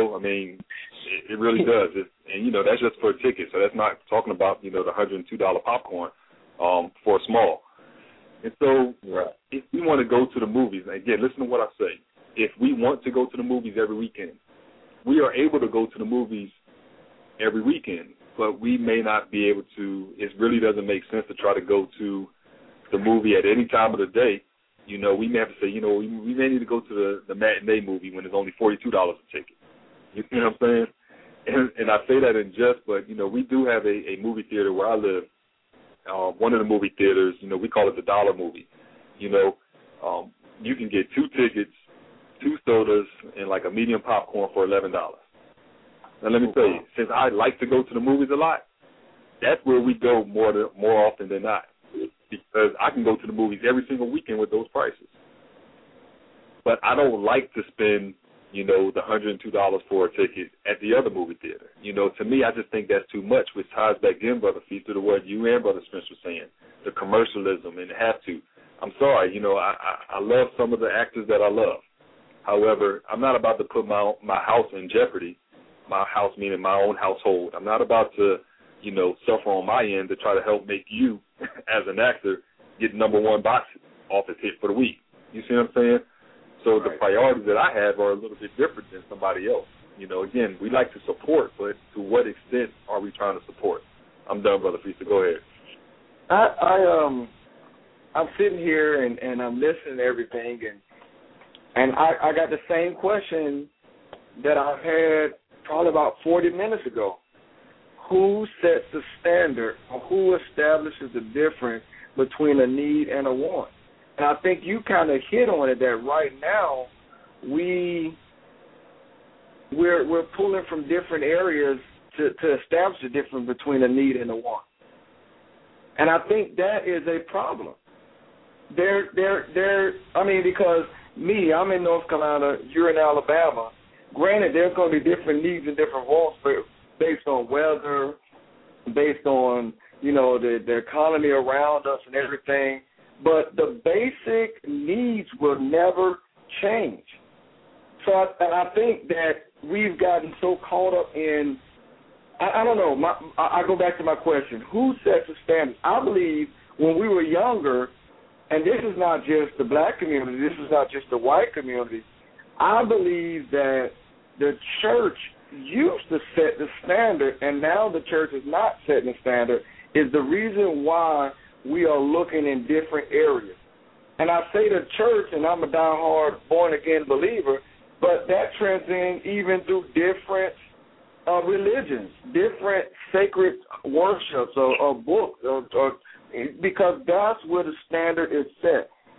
It really does. And that's just for a ticket. So that's not talking about, the $102 popcorn for a small. And so if we want to go to the movies, and again, listen to what I say. If we want to go to the movies every weekend, we are able to go to the movies every weekend, but we may not be able to. It really doesn't make sense to try to go to the movie at any time of the day. We may have to say, we may need to go to the matinee movie when it's only $42 a ticket. You know what I'm saying? And I say that in jest, but, we do have a movie theater where I live. One of the movie theaters, we call it the Dollar Movie. You can get 2 tickets, 2 sodas, and like a medium popcorn for $11. Now, let me tell you, since I like to go to the movies a lot, that's where we go more often than not, because I can go to the movies every single weekend with those prices. But I don't like to spend, the $102 for a ticket at the other movie theater. To me, I just think that's too much, which ties back in, Brother Feaster, to what you and Brother Spence were saying, the commercialism and have to. I'm sorry, I love some of the actors that I love. However, I'm not about to put my house in jeopardy, my house meaning my own household. I'm not about to, suffer on my end to try to help make you, as an actor, get #1 box office hit for the week. You see what I'm saying? So the priorities that I have are a little bit different than somebody else. Again, we like to support, but to what extent are we trying to support? I'm done, Brother Feaster. Go ahead. I'm sitting here and I'm listening to everything, and I got the same question that I've had probably about 40 minutes ago. Who sets the standard, or who establishes the difference between a need and a want? And I think you kind of hit on it, that right now we're pulling from different areas to establish the difference between a need and a want. And I think that is a problem. Because I'm in North Carolina, you're in Alabama. Granted, there's going to be different needs and different wants based on weather, based on, the economy around us and everything. But the basic needs will never change. So I think that we've gotten so caught up in, I don't know, I go back to my question, who sets the standards? I believe when we were younger, and this is not just the black community, this is not just the white community, I believe that the church used to set the standard, and now the church is not setting the standard, is the reason why we are looking in different areas. And I say the church, and I'm a diehard born-again believer, but that transcends even through different religions, different sacred worships or books, or because that's where the standard is set.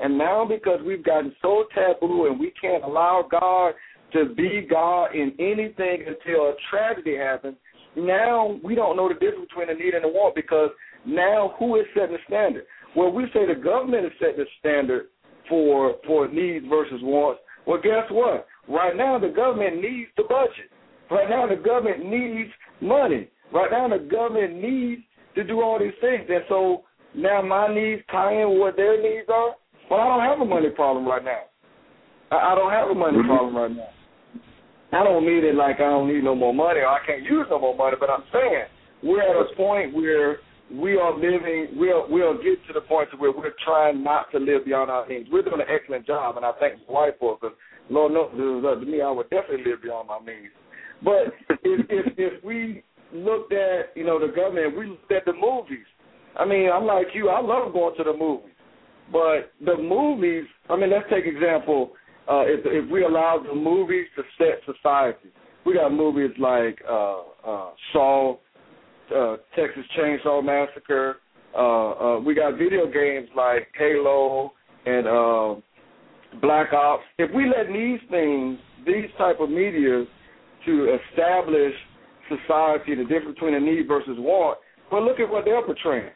And now because we've gotten so taboo and we can't allow God to be God in anything until a tragedy happens, now we don't know the difference between a need and a want, because now who is setting the standard? Well, we say the government is setting the standard for needs versus wants. Well, guess what? Right now the government needs the budget. Right now the government needs money. Right now the government needs to do all these things. And so now my needs tie in with what their needs are. Well, I don't have a money problem right now. I don't have a money problem right now. I don't mean it like I don't need no more money or I can't use no more money, but I'm saying we're at a point where we are living, we'll get to the point to where we're trying not to live beyond our means. We're doing an excellent job, and I thank my wife for it, because Lord knows if it was up to me, I would definitely live beyond my means. But if we looked at, the government, we looked at the movies. I mean, I'm like you, I love going to the movies. But the movies, let's take example, if we allow the movies to set society. We got movies like Saw, Texas Chainsaw Massacre. We got video games like Halo and Black Ops. If we let these type of media to establish society, the difference between a need versus want, well, look at what they're portraying.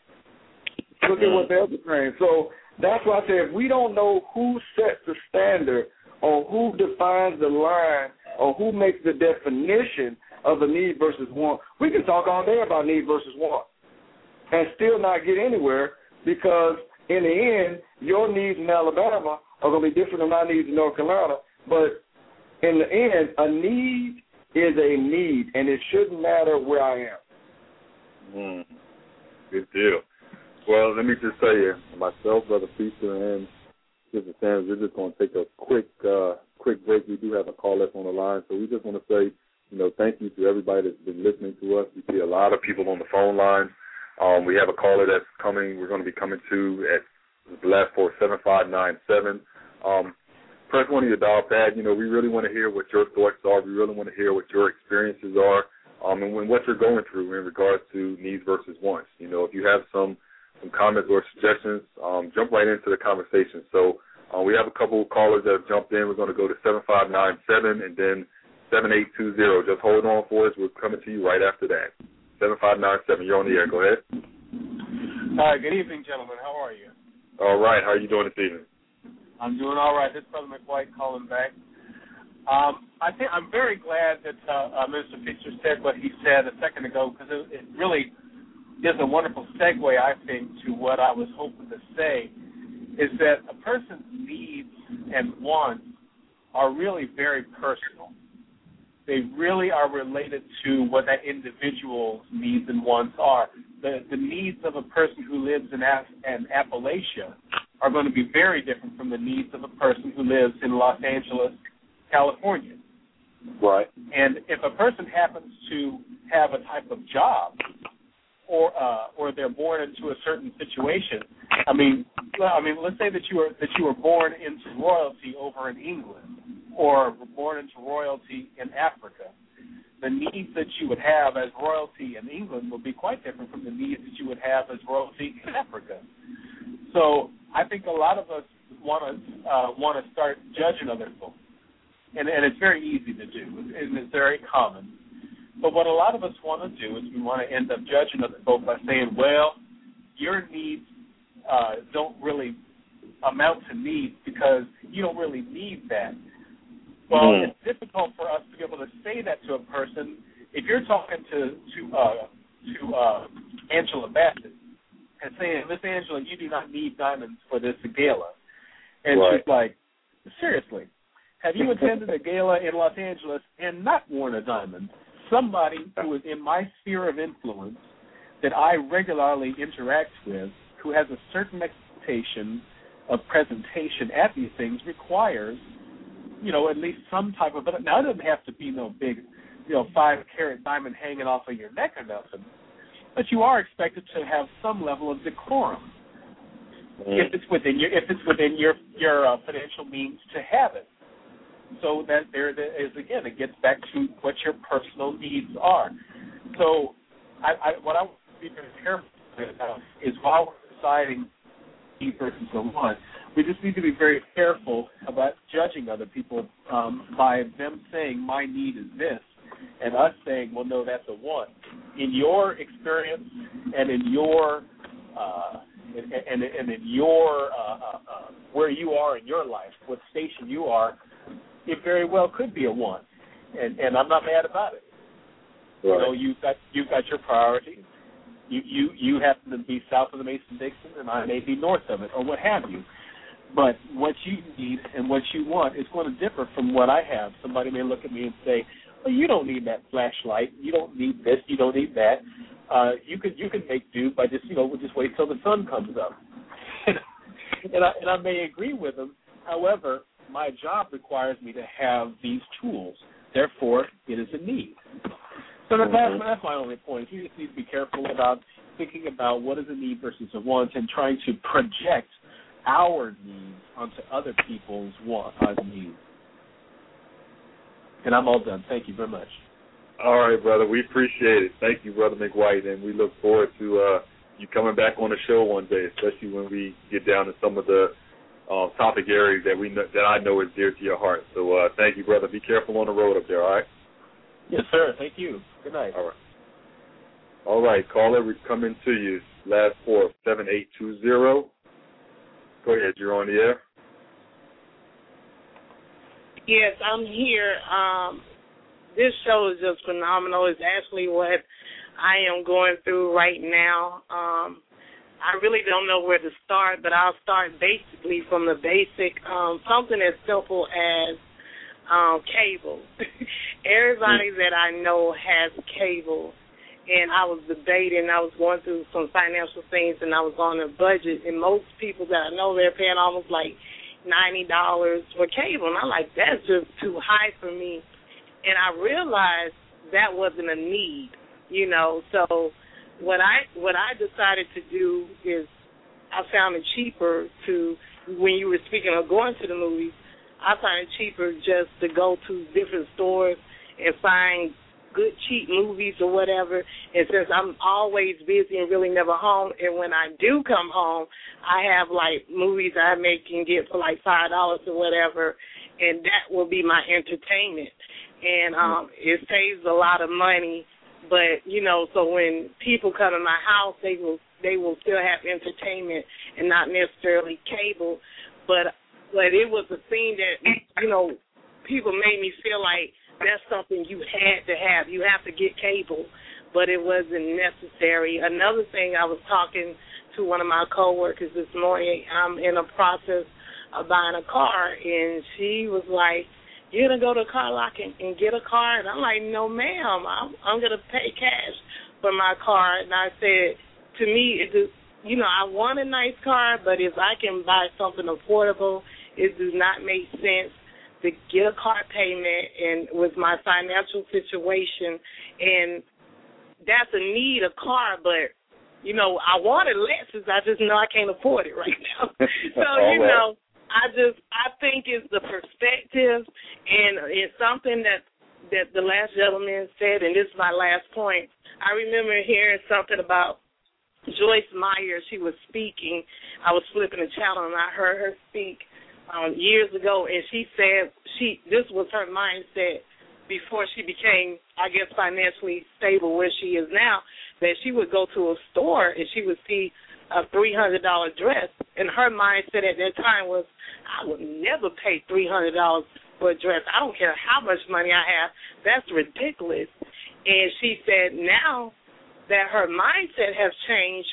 So that's why I say if we don't know who sets the standard or who defines the line or who makes the definition of a need versus want, we can talk all day about need versus want and still not get anywhere, because in the end, your needs in Alabama are going to be different than my needs in North Carolina. But in the end, a need is a need, and it shouldn't matter where I am. Good deal. Well, let me just say, myself, Brother Feaster, and Sister Sanders, we're just going to take a quick break. We do have a call that's on the line, so we just want to say, thank you to everybody that's been listening to us. We see a lot of people on the phone line. We have a caller that's coming. We're going to be coming to at the last 47597. Press one of your dial pad. We really want to hear what your thoughts are. We really want to hear what your experiences are, and what you're going through in regards to needs versus wants. If you have some comments or suggestions, jump right into the conversation. So we have a couple of callers that have jumped in. We're going to go to 7597 and then 7820. Just hold on for us. We're coming to you right after that. 7597, you're on the air. Go ahead. Good evening, gentlemen. How are you? All right. How are you doing this evening? I'm doing all right. This is Brother McWhite calling back. I think I'm very glad that Mr. Fisher said what he said a second ago, because it really is a wonderful segue, I think, to what I was hoping to say, is that a person's needs and wants are really very personal. They really are related to what that individual's needs and wants are. The needs of a person who lives in Appalachia are going to be very different from the needs of a person who lives in Los Angeles, California. Right. And if a person happens to have a type of job, or they're born into a certain situation, let's say that you were born into royalty over in England, or were born into royalty in Africa. The needs that you would have as royalty in England would be quite different from the needs that you would have as royalty in Africa. So I think a lot of us want to start judging other folks, and it's very easy to do, and it's very common. But what a lot of us want to do is we want to end up judging other folks by saying, well, your needs don't really amount to needs because you don't really need that. Well, it's difficult for us to be able to say that to a person. If you're talking to Angela Bassett and saying, Miss Angela, you do not need diamonds for this gala. And right. She's like, seriously, have you attended a gala in Los Angeles and not worn a diamond? Somebody who is in my sphere of influence that I regularly interact with, who has a certain expectation of presentation at these things, requires, at least some type of, now it doesn't have to be no big, 5-carat diamond hanging off of your neck or nothing, but you are expected to have some level of decorum if it's within your financial means to have it. So that there is, again, it gets back to what your personal needs are. So what I want to be very careful about is while we're deciding need versus the want, we just need to be very careful about judging other people by them saying my need is this, and us saying, well, no, that's a want. In your experience and in your and in your where you are in your life, what station you are, it very well could be a want, and I'm not mad about it. Right. You know, you've got your priorities. You happen to be south of the Mason-Dixon, and I may be north of it, or what have you. But what you need and what you want is going to differ from what I have. Somebody may look at me and say, well, you don't need that flashlight. You don't need this. You don't need that. You can make do by just wait till the sun comes up. and I may agree with them. However, my job requires me to have these tools. Therefore, it is a need. So that's my only point. You just need to be careful about thinking about what is a need versus a want and trying to project our needs onto other people's needs. And I'm all done. Thank you very much. All right, brother. We appreciate it. Thank you, Brother McWhite, and we look forward to you coming back on the show one day, especially when we get down to some of the topic areas that I know is dear to your heart. So thank you, brother. Be careful on the road up there, all right? Yes, sir. Thank you. Good night. All right. Caller, we're coming to you. Last 4, 7820. Go ahead. You're on the air. Yes, I'm here. This show is just phenomenal. It's actually what I am going through right now. I really don't know where to start, but I'll start basically from the basic, something as simple as cable. Everybody that I know has cable, and I was debating, I was going through some financial things, and I was on a budget, and most people that I know, they're paying almost like $90 for cable, and I'm like, that's just too high for me. And I realized that wasn't a need, you know. So what I decided to do is I found it cheaper to, when you were speaking of going to the movies, I find it cheaper just to go to different stores and find good, cheap movies or whatever. And since I'm always busy and really never home, and when I do come home, I have, like, movies I can get for, like, $5 or whatever, and that will be my entertainment. And it saves a lot of money. But, you know, so when people come to my house, they will still have entertainment and not necessarily cable. But it was a thing that, you know, people made me feel like that's something you had to have. You have to get cable, but it wasn't necessary. Another thing, I was talking to one of my coworkers this morning. I'm in a process of buying a car, and she was like, you're going to go to a car lot and get a car? And I'm like, no, ma'am, I'm going to pay cash for my car. And I said, to me, I want a nice car, but if I can buy something affordable, it does not make sense to get a car payment and with my financial situation. And that's a need, a car, but, you know, I want a Lexus. I just know I can't afford it right now. So, you know, I think it's the perspective, and it's something that the last gentleman said, and this is my last point. I remember hearing something about Joyce Meyer. She was speaking. I was flipping the channel, and I heard her speak years ago, and she said this was her mindset before she became, I guess, financially stable where she is now, that she would go to a store and she would see a $300 dress, and her mindset at that time was, I would never pay $300 for a dress. I don't care how much money I have. That's ridiculous. And she said now that her mindset has changed,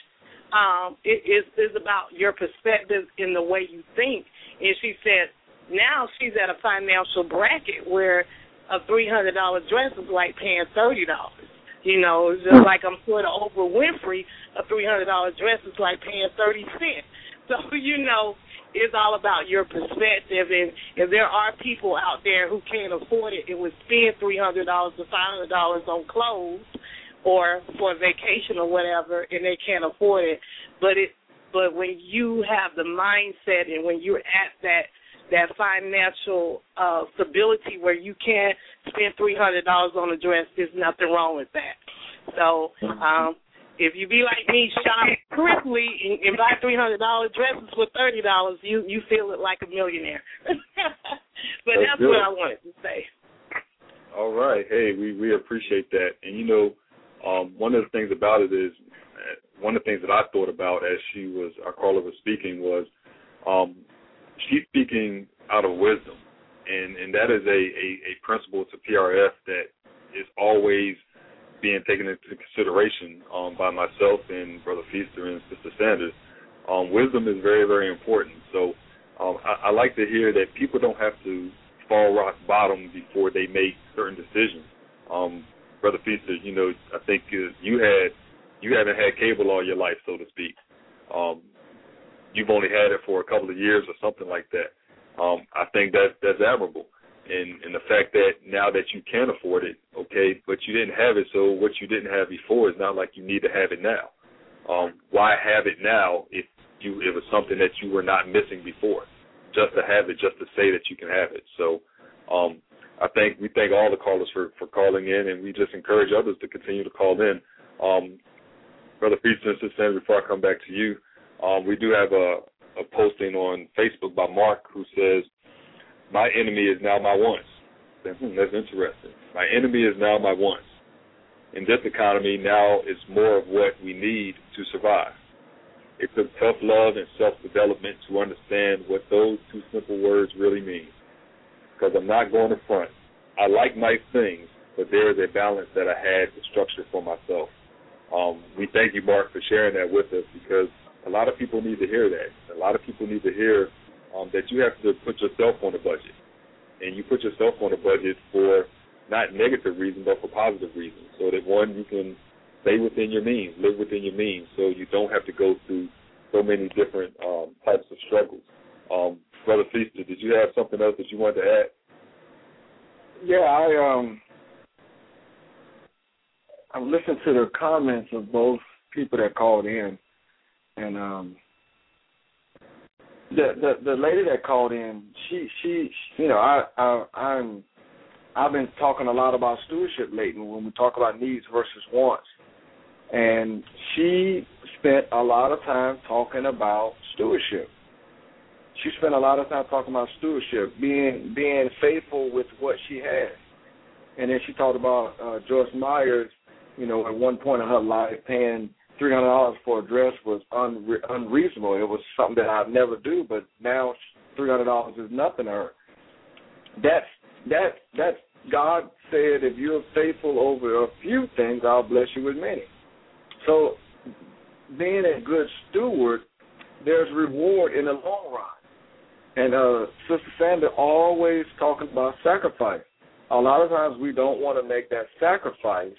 it is about your perspective in the way you think. And she said now she's at a financial bracket where a $300 dress is like paying $30. You know, it's just like I'm sort of Oprah Winfrey. A $300 dress is like paying 30 cents. So, you know, it's all about your perspective. And if there are people out there who can't afford it, it would spend $300 to $500 on clothes or for a vacation or whatever, and they can't afford it. But when you have the mindset and when you're at that financial stability where you can spend $300 on a dress, there's nothing wrong with that. So If you be like me, shop correctly and buy $300 dresses for $30, you feel it like a millionaire. But that's what I wanted to say. All right. Hey, we appreciate that. And, you know, one of the things about it is, one of the things that I thought about as our caller was speaking was, she's speaking out of wisdom. And that is a principle to PRF that is always being taken into consideration by myself and Brother Feaster and Sister Sanders. Wisdom is very, very important. So I like to hear that people don't have to fall rock bottom before they make certain decisions. Brother Feaster, you know, I think you haven't had cable all your life, so to speak. You've only had it for a couple of years or something like that. I think that's admirable. And the fact that now that you can afford it, okay, but you didn't have it, so what you didn't have before is not like you need to have it now. Why have it now if it was something that you were not missing before? Just to have it, just to say that you can have it. So we thank all the callers for calling in, and we just encourage others to continue to call in. Brother Feaster and Sister Sanders, before I come back to you, we do have a posting on Facebook by Mark who says, "My enemy is now my wants." That's interesting. My enemy is now my wants. In this economy, now is more of what we need to survive. It took tough love and self-development to understand what those two simple words really mean. Because I'm not going to front. I like nice things, but there is a balance that I had to structure for myself. We thank you, Mark, for sharing that with us, because a lot of people need to hear that. A lot of people need to hear that you have to put yourself on a budget. And you put yourself on a budget for not negative reasons, but for positive reasons, so that, one, you can stay within your means, live within your means, so you don't have to go through so many different types of struggles. Brother Feaster, did you have something else that you wanted to add? Yeah, I listened to the comments of both people that called in, and the lady that called in, she you know, I've been talking a lot about stewardship lately when we talk about needs versus wants, and she spent a lot of time talking about stewardship. She spent a lot of time talking about stewardship, being faithful with what she had. And then she talked about Joyce Myers, you know, at one point in her life, paying $300 for a dress was unreasonable. It was something that I'd never do, but now $300 is nothing to her. That's God said, if you're faithful over a few things, I'll bless you with many. So being a good steward, there's reward in the long run. And Sister Sandra always talking about sacrifice. A lot of times we don't want to make that sacrifice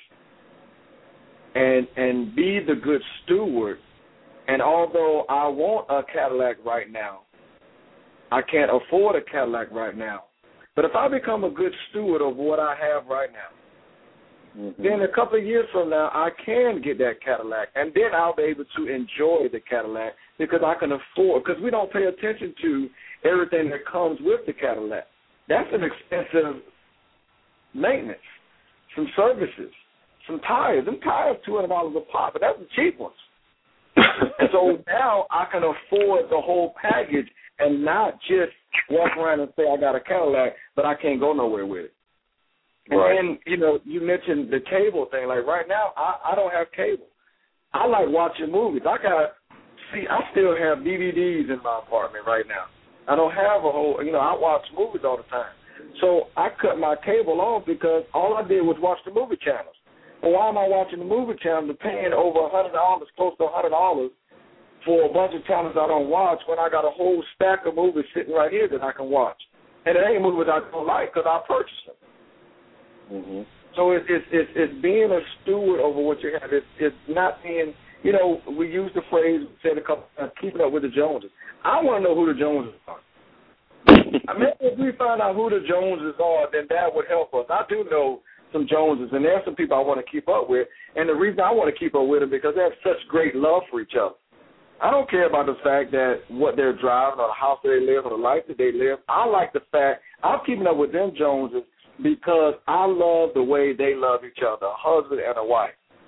and be the good steward. And although I want a Cadillac right now, I can't afford a Cadillac right now. But if I become a good steward of what I have right now, then a couple of years from now, I can get that Cadillac. And then I'll be able to enjoy the Cadillac because I can afford, because we don't pay attention to everything that comes with the Cadillac. That's an expensive maintenance, some services, some tires. Them tires, $200 a pop, but that's the cheap ones. And so now I can afford the whole package and not just walk around and say I got a Cadillac, but I can't go nowhere with it. And then, you know, you mentioned the cable thing. Like right now, I don't have cable. I like watching movies. I still have DVDs in my apartment right now. I don't have a whole, you know, I watch movies all the time. So I cut my cable off because all I did was watch the movie channels. Well, why am I watching the movie channel and paying over $100, close to $100 for a bunch of channels I don't watch when I got a whole stack of movies sitting right here that I can watch? And it ain't movies I don't like because I purchased them. So it's being a steward over what you have. It's not being, you know, we use the phrase, said a couple times, keeping up with the Joneses. I want to know who the Joneses are. I mean, if we find out who the Joneses are, then that would help us. I do know some Joneses, and there are some people I want to keep up with. And the reason I want to keep up with them because they have such great love for each other. I don't care about the fact that what they're driving or the house they live or the life that they live. I like the fact I'm keeping up with them Joneses because I love the way they love each other, a husband and a wife.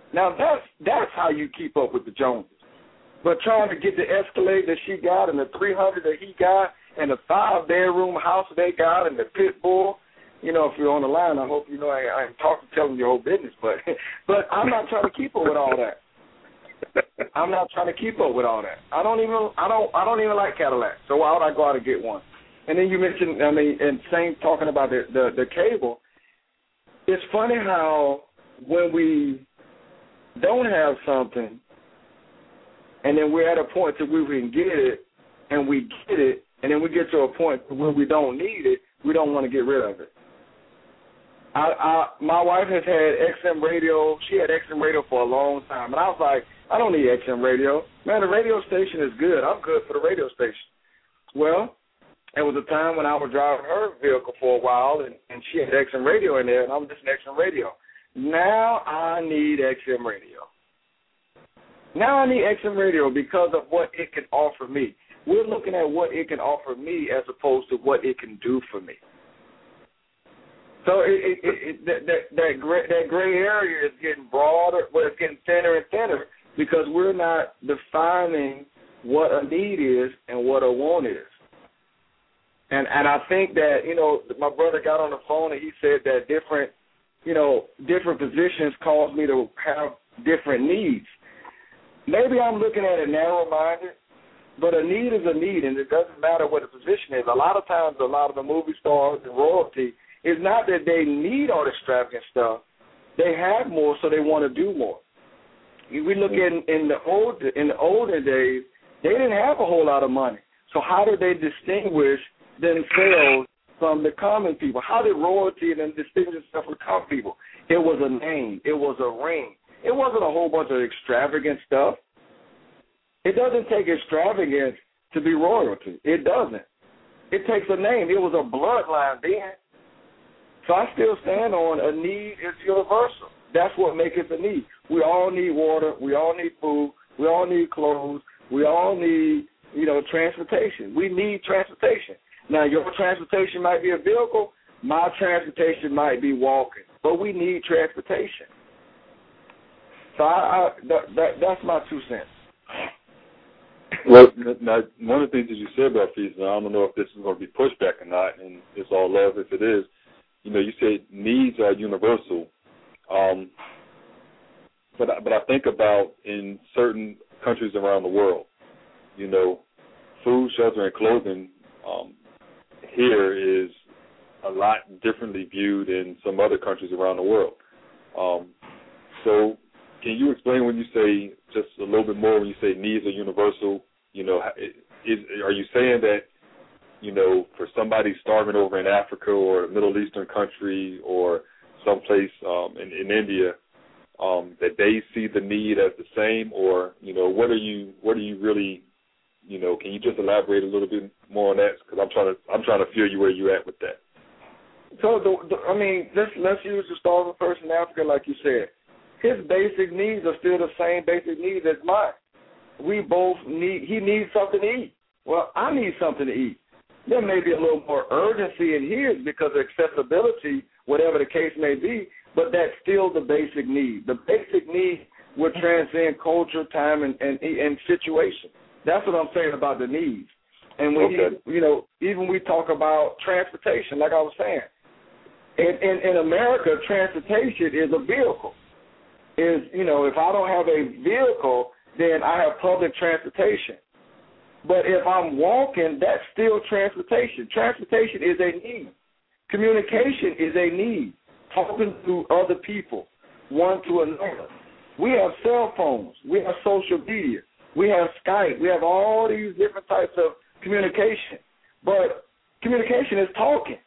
Now that's how you keep up with the Joneses. But trying to get the Escalade that she got and the 300 that he got and the 5-bedroom house they got and the pit bull, you know, if you're on the line, I hope you know I ain't telling your whole business, but I'm not trying to keep up with all that. I'm not trying to keep up with all that. I don't even like Cadillac. So why would I go out and get one? And then you mentioned, I mean, and same talking about the cable. It's funny how when we don't have something, and then we're at a point to where we can get it, and we get it, and then we get to a point where we don't need it, we don't want to get rid of it. My wife has had XM radio. She had XM radio for a long time, and I was like, I don't need XM radio. Man, the radio station is good. I'm good for the radio station. Well, it was a time when I was driving her vehicle for a while, and she had XM radio in there, and I'm listening to XM radio. Now I need XM radio. Now I need XM radio because of what it can offer me. We're looking at what it can offer me as opposed to what it can do for me. So that gray area is getting broader, but it's getting thinner and thinner because we're not defining what a need is and what a want is. And I think that, you know, my brother got on the phone and he said that different positions cause me to have different needs. Maybe I'm looking at it narrow-minded, but a need is a need, and it doesn't matter what the position is. A lot of times, a lot of the movie stars and royalty, it's not that they need all the extravagant stuff. They have more, so they want to do more. We look in the older days, they didn't have a whole lot of money. So how did they distinguish themselves from the common people? How did royalty and then distinguish themselves from the common people? It was a name. It was a ring. It wasn't a whole bunch of extravagant stuff. It doesn't take extravagance to be royalty. It doesn't. It takes a name. It was a bloodline then. So I still stand on a need is universal. That's what makes it a need. We all need water. We all need food. We all need clothes. We all need, transportation. We need transportation. Now, your transportation might be a vehicle. My transportation might be walking. But we need transportation. So that's my 2 cents. Well, now, one of the things that you said about fees, and I don't know if this is going to be pushback or not, and it's all love if it is, you said needs are universal. But I think about in certain countries around the world, food, shelter, and clothing here is a lot differently viewed in some other countries around the world. So can you explain when you say just a little bit more when you say needs are universal? Are you saying that, for somebody starving over in Africa or a Middle Eastern country or someplace in India, that they see the need as the same, or what are you really, can you just elaborate a little bit more on that? Because I'm trying to feel you where you're at with that. So let's use the starving person in Africa, like you said. His basic needs are still the same basic needs as mine. We both he needs something to eat. Well, I need something to eat. There may be a little more urgency in his because of accessibility, whatever the case may be, but that's still the basic need. The basic need will transcend culture, time, and situation. That's what I'm saying about the needs. And when even we talk about transportation, like I was saying, in America, transportation is a vehicle. If I don't have a vehicle, then I have public transportation. But if I'm walking, that's still transportation. Transportation is a need. Communication is a need. Talking to other people, one to another. We have cell phones. We have social media. We have Skype. We have all these different types of communication. But communication is talking.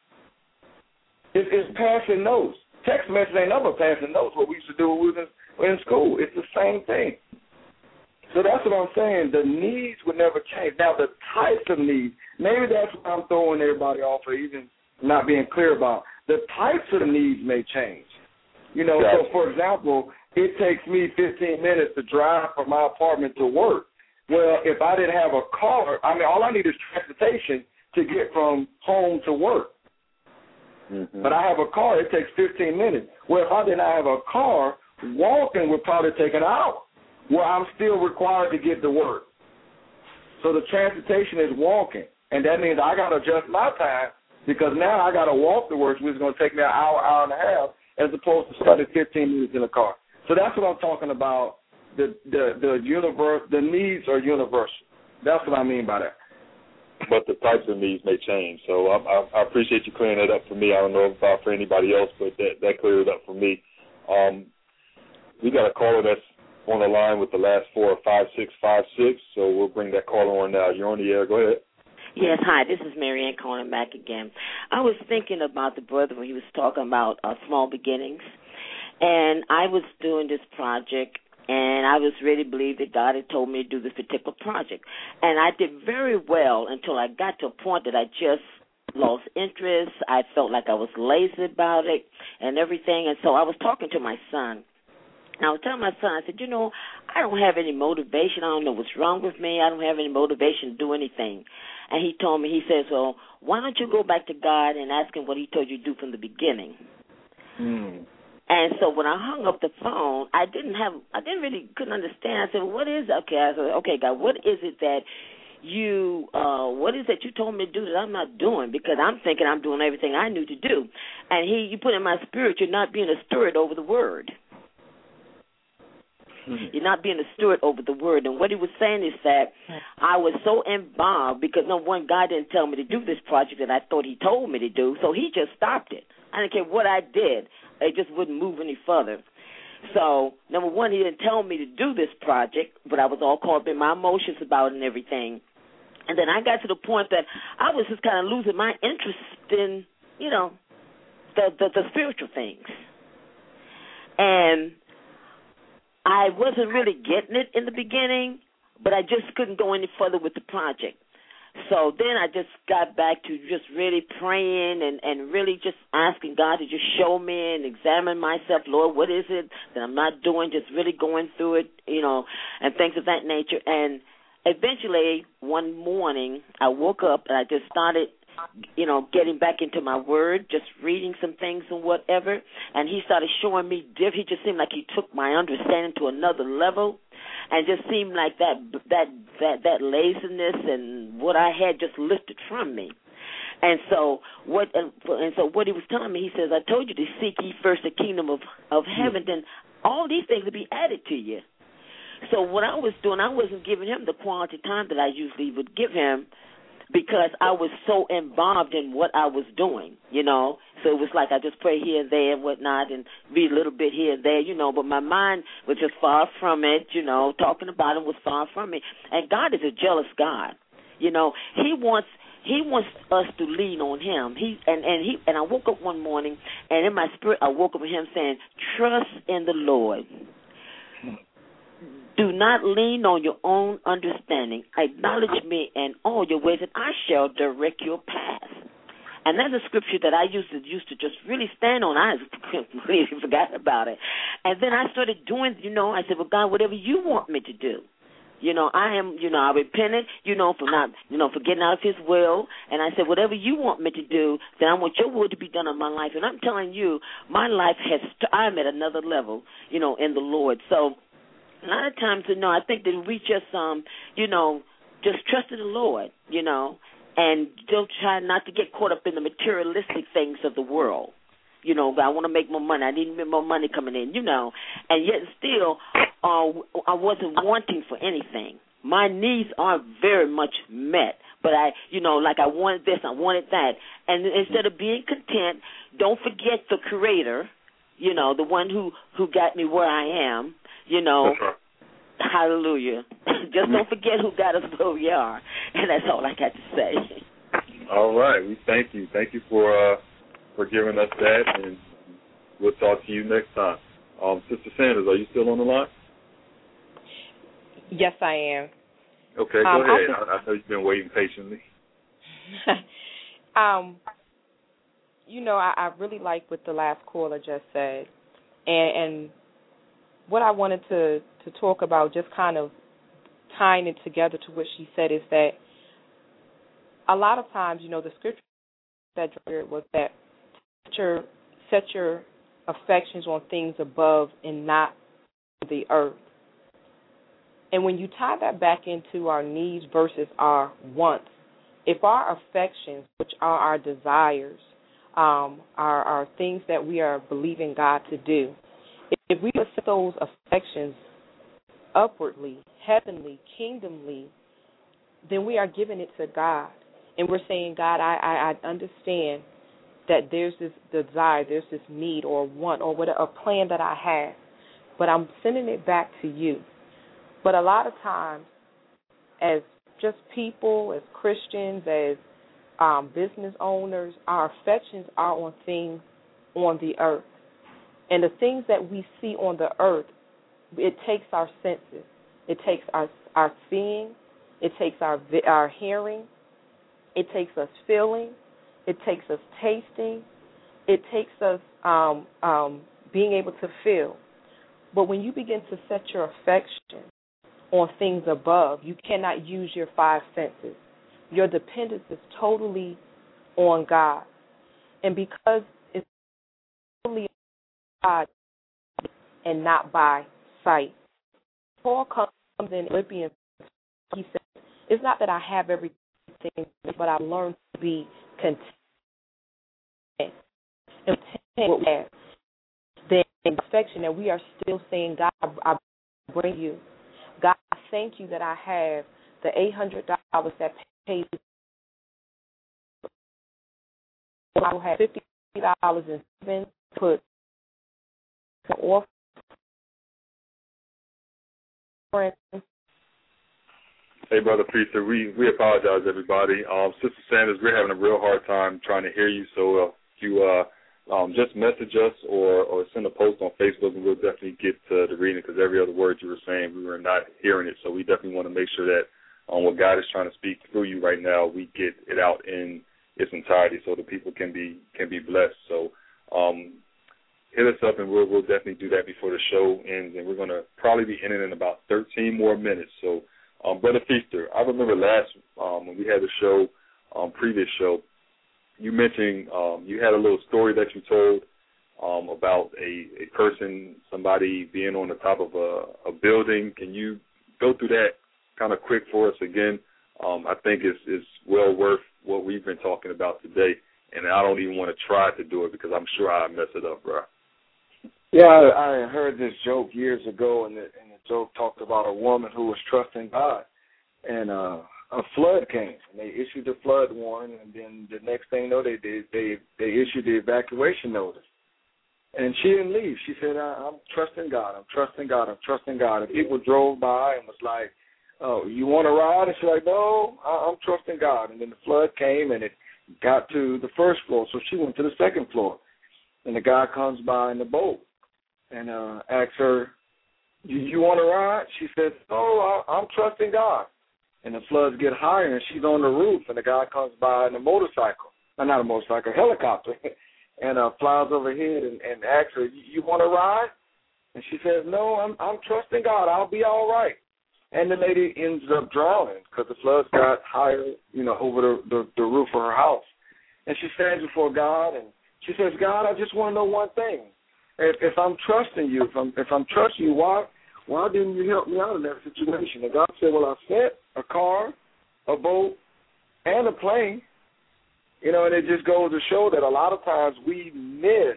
It's passing notes. Text message ain't never passing notes, what we used to do when we were in school. It's the same thing. So that's what I'm saying. The needs would never change. Now, the types of needs, maybe that's what I'm throwing everybody off or even not being clear about. The types of needs may change. So, for example, it takes me 15 minutes to drive from my apartment to work. Well, if I didn't have a car, all I need is transportation to get from home to work. Mm-hmm. But I have a car, it takes 15 minutes. Well, if I did not have a car, walking would probably take an hour, where I'm still required to get to work. So the transportation is walking, and that means I got to adjust my time because now I got to walk to work, which is going to take me an hour, hour and a half, as opposed to spending 15 minutes in a car. So that's what I'm talking about. The needs are universal. That's what I mean by that. But the types of needs may change. So I appreciate you clearing that up for me. I don't know about for anybody else, but that cleared it up for me. We got a caller that's on the line with the last 4 5656, so we'll bring that caller on now. You're on the air. Go ahead. Yes, hi, this is Marianne calling back again. I was thinking about the brother when he was talking about small beginnings, and I was doing this project, and I was really believed that God had told me to do this particular project. And I did very well until I got to a point that I just lost interest. I felt like I was lazy about it and everything, and so I was talking to my son. And I was telling my son, I said, I don't have any motivation. I don't know what's wrong with me. I don't have any motivation to do anything. And he told me, he says, well, why don't you go back to God and ask him what he told you to do from the beginning? And so when I hung up the phone, couldn't understand. I said, well, what is it? Okay, I said, okay, God, what is it that you told me to do that I'm not doing? Because I'm thinking I'm doing everything I knew to do. And you put in my spirit, you're not being a steward over the word. You're not being a steward over the word. And what he was saying is that I was so involved because, number one, God didn't tell me to do this project that I thought he told me to do, so he just stopped it. I didn't care what I did. It just wouldn't move any further. So, number one, he didn't tell me to do this project, but I was all caught up in my emotions about it and everything. And then I got to the point that I was just kind of losing my interest in, the spiritual things. And I wasn't really getting it in the beginning, but I just couldn't go any further with the project. So then I just got back to just really praying and really just asking God to just show me and examine myself. Lord, what is it that I'm not doing? Just really going through it, and things of that nature. And eventually one morning I woke up and I just started getting back into my word, just reading some things and whatever, and he started showing me he just seemed like he took my understanding to another level, and just seemed like that laziness and what I had just lifted from me. And so what he was telling me, he says, I told you to seek ye first the kingdom of heaven, then all these things will be added to you. So what I was doing, I wasn't giving him the quality time that I usually would give him, because I was so involved in what I was doing, So it was like I just pray here and there and whatnot and read a little bit here and there, but my mind was just far from it, talking about it was far from me. And God is a jealous God. He wants us to lean on him. And I woke up one morning, and in my spirit I woke up with him saying, trust in the Lord. Do not lean on your own understanding. Acknowledge me in all your ways, and I shall direct your path. And that's a scripture that I used to just really stand on. I completely forgot about it. And then I started doing, I said, well, God, whatever you want me to do. I repented, for not, for getting out of his will. And I said, whatever you want me to do, then I want your will to be done in my life. And I'm telling you, my life I'm at another level, in the Lord. So, a lot of times, I think that we just, just trust in the Lord, and don't try not to get caught up in the materialistic things of the world. I want to make more money. I need more money coming in, and yet still I wasn't wanting for anything. My needs are very much met, but I wanted this, I wanted that. And instead of being content, don't forget the Creator, the one who got me where I am. Hallelujah. Just don't forget who got us where we are. And that's all I got to say. All right. We thank you. Thank you for giving us that, and we'll talk to you next time. Sister Sanders, are you still on the line? Yes, I am. Okay, go ahead. I know you've been waiting patiently. I really like what the last caller just said. And what I wanted to talk about, just kind of tying it together to what she said, is that a lot of times, the scripture that was that set your affections on things above and not the earth. And when you tie that back into our needs versus our wants, if our affections, which are our desires, are things that we are believing God to do, if we set those affections upwardly, heavenly, kingdomly, then we are giving it to God. And we're saying, God, I understand that there's this desire, there's this need or want or whatever, a plan that I have, but I'm sending it back to you. But a lot of times, as just people, as Christians, as business owners, our affections are on things on the earth. And the things that we see on the earth, it takes our senses. It takes our seeing. It takes our hearing. It takes us feeling. It takes us tasting. It takes us being able to feel. But when you begin to set your affection on things above, you cannot use your five senses. Your dependence is totally on God. And because it's totally on God and not by sight, Paul comes in Philippians, he says, it's not that I have everything, but I've learned to be content. And content with what we have. Then affection that we are still saying, God, I bring you. God, I thank you that I have the $800 that pays. I will have $50 in savings, put off. Hey, Brother Priester, we apologize, everybody. Sister Sanders, we're having a real hard time trying to hear you, so if you just message us or send a post on Facebook, and we'll definitely get to the reading, because every other word you were saying, we were not hearing it, so we definitely want to make sure that what God is trying to speak through you right now, we get it out in its entirety so the people can be blessed. So hit us up, and we'll definitely do that before the show ends, and we're going to probably be ending in about 13 more minutes. So, Brother Feaster, I remember last when we had the show, previous show, you mentioned you had a little story that you told about a person, somebody being on the top of a building. Can you go through that kind of quick for us again? I think it's well worth what we've been talking about today, and I don't even want to try to do it because I'm sure I mess it up, bro. Yeah, I heard this joke years ago, and the joke talked about a woman who was trusting God, and a flood came, and they issued the flood warning, and then the next thing you know, they issued the evacuation notice. And she didn't leave. She said, I'm trusting God, I'm trusting God, I'm trusting God. And people drove by and was like, oh, you want to ride? And she's like, no, I'm trusting God. And then the flood came, and it got to the first floor, so she went to the second floor. And the guy comes by in the boat and asks her, you want to ride? She said, no, I'm trusting God. And the floods get higher, and she's on the roof, and the guy comes by in a motorcycle. Not a motorcycle, a helicopter, and flies overhead and asks her, you want to ride? And she says, no, I'm trusting God. I'll be all right. And the lady ends up drowning because the floods got higher, over the roof of her house. And she stands before God, and she says, God, I just want to know one thing. If I'm trusting you, if I'm trusting you, why didn't you help me out in that situation? And God said, well, I sent a car, a boat, and a plane. And it just goes to show that a lot of times we miss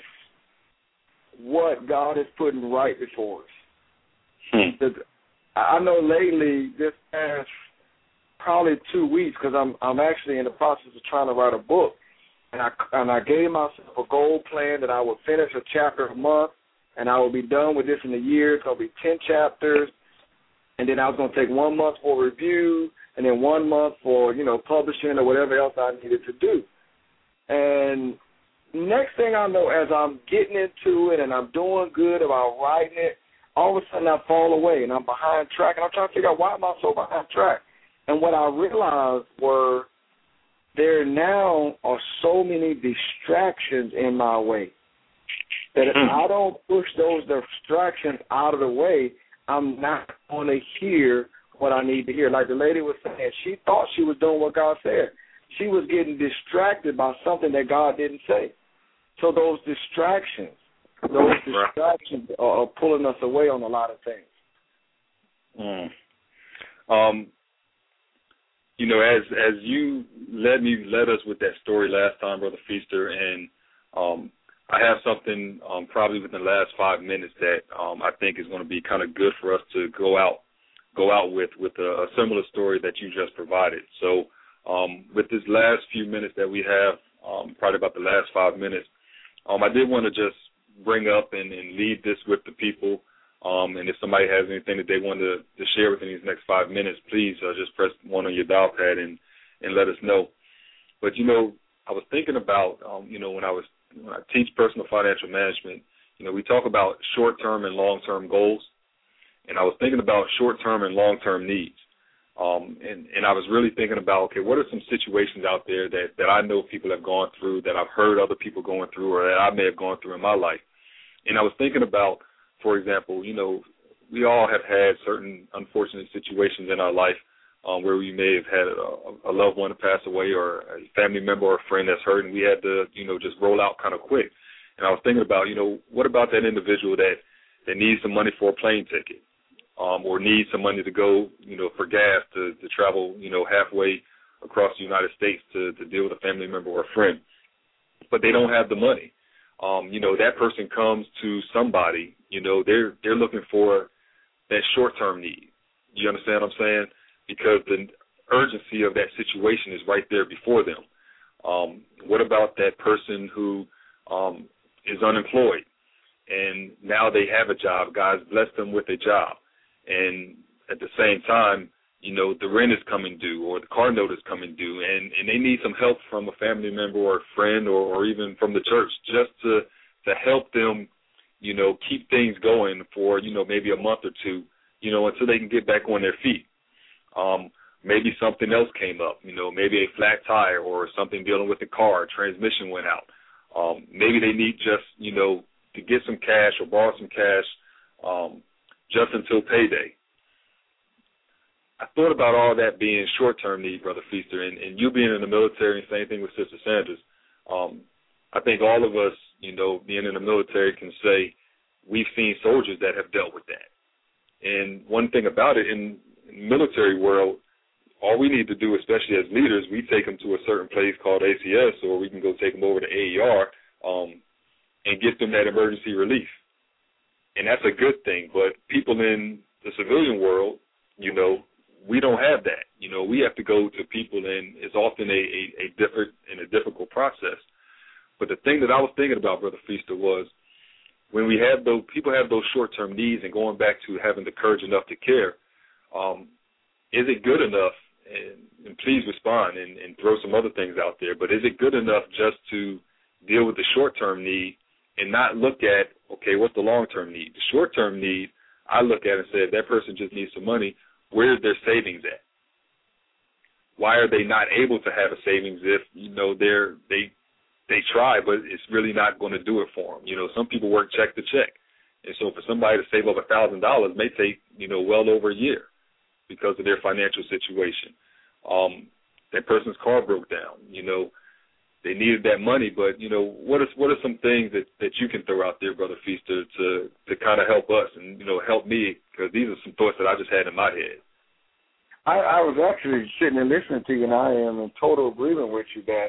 what God is putting right before us. I know lately, this past probably 2 weeks, because I'm actually in the process of trying to write a book, and I gave myself a goal plan that I would finish a chapter a month, and I will be done with this in a year. It's going to be 10 chapters, and then I was going to take 1 month for review, and then 1 month for, publishing or whatever else I needed to do. And next thing I know, as I'm getting into it and I'm doing good about writing it, all of a sudden I fall away and I'm behind track, and I'm trying to figure out why am I so behind track. And what I realized were there now are so many distractions in my way that if I don't push those distractions out of the way, I'm not going to hear what I need to hear. Like the lady was saying, she thought she was doing what God said. She was getting distracted by something that God didn't say. So those distractions those distractions are pulling us away on a lot of things. You know, as you led us with that story last time, Brother Feaster, and I have something probably within the last 5 minutes that I think is going to be kind of good for us to go out with a similar story that you just provided. So with this last few minutes that we have, probably about the last 5 minutes, I did want to just bring up and lead this with the people. And if somebody has anything that they want to share within these next 5 minutes, please just press 1 on your dial pad and let us know. But, you know, I was thinking about, you know, when I teach personal financial management, you know, we talk about short-term and long-term goals. And I was thinking about short-term and long-term needs. And I was really thinking about, okay, what are some situations out there that I know people have gone through, that I've heard other people going through, or that I may have gone through in my life. And I was thinking about, for example, you know, we all have had certain unfortunate situations in our life where we may have had a loved one pass away, or a family member or a friend that's hurt, and we had to, you know, just roll out kind of quick. And I was thinking about, you know, what about that individual that needs some money for a plane ticket, or needs some money to go, you know, for gas to travel, you know, halfway across the United States to deal with a family member or a friend, but they don't have the money. You know, that person comes to somebody, you know, they're looking for that short-term need. You understand what I'm saying? Because the urgency of that situation is right there before them. What about that person who is unemployed, and now they have a job? God's blessed them with a job. And at the same time, you know, the rent is coming due, or the car note is coming due, and they need some help from a family member or a friend, or even from the church, just to help them, you know, keep things going for, you know, maybe a month or two, you know, until they can get back on their feet. Maybe something else came up, you know, maybe a flat tire or something dealing with the car, transmission went out. Maybe they need just, you know, to get some cash or borrow some cash just until payday. I thought about all that being short-term need, Brother Feaster, and you being in the military, and same thing with Sister Sanders. I think all of us, you know, being in the military can say we've seen soldiers that have dealt with that. And one thing about it, in the military world, all we need to do, especially as leaders, we take them to a certain place called ACS, or we can go take them over to AER and get them that emergency relief. And that's a good thing. But people in the civilian world, you know, we don't have that. You know, we have to go to people, and it's often a different and a difficult process. But the thing that I was thinking about, Brother Feaster, was when we have those people have those short-term needs, and going back to having the courage enough to care, is it good enough? And please respond and throw some other things out there. But is it good enough just to deal with the short-term need and not look at, okay, what's the long-term need? The short-term need, I look at and say, if that person just needs some money, where's their savings at? Why are they not able to have a savings if, you know, they try, but it's really not going to do it for them? You know, some people work check to check. And so for somebody to save up $1,000 may take, you know, well over a year because of their financial situation. That person's car broke down. You know, they needed that money, but, you know, what are some things that you can throw out there, Brother Feaster, to kind of help us and, you know, help me, because these are some thoughts that I just had in my head. I was actually sitting and listening to you, and I am in total agreement with you that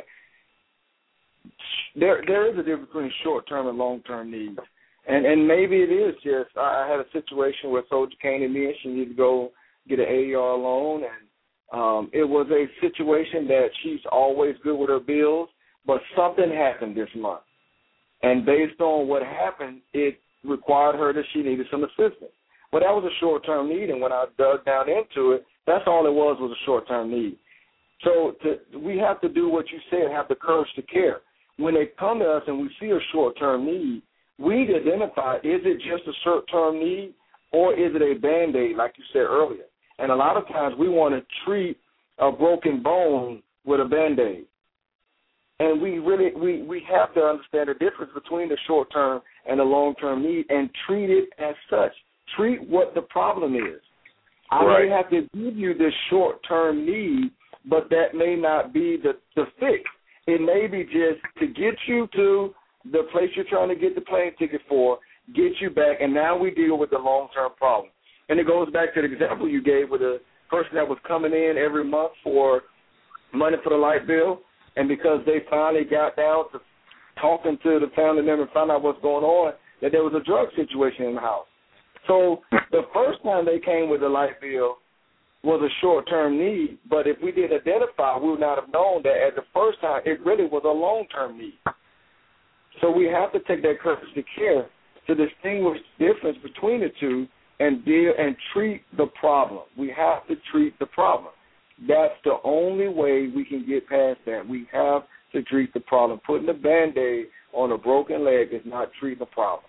there is a difference between short-term and long-term needs. And maybe it is just, I had a situation where a soldier came to me and she needed to go get an AER loan, and it was a situation that she's always good with her bills, but something happened this month. And based on what happened, it required her that she needed some assistance. But that was a short-term need, and when I dug down into it, that's all it was a short-term need. So we have to do what you said, have the courage to care. When they come to us and we see a short-term need, we need to identify, is it just a short-term need, or is it a Band-Aid, like you said earlier? And a lot of times we want to treat a broken bone with a Band-Aid. And we have to understand the difference between the short-term and the long-term need and treat it as such. Treat what the problem is. I may have to give you this short-term need, but that may not be the fix. It may be just to get you to the place you're trying to get the plane ticket for, get you back, and now we deal with the long-term problem. And it goes back to the example you gave with a person that was coming in every month for money for the light bill, and because they finally got down to talking to the family member and found out what's going on, that there was a drug situation in the house. So the first time they came with the light bill was a short-term need, but if we didn't identify, we would not have known that at the first time it really was a long-term need. So we have to take that courage to care to distinguish the difference between the two and deal and treat the problem. We have to treat the problem. That's the only way we can get past that. We have to treat the problem. Putting a Band-Aid on a broken leg is not treating the problem.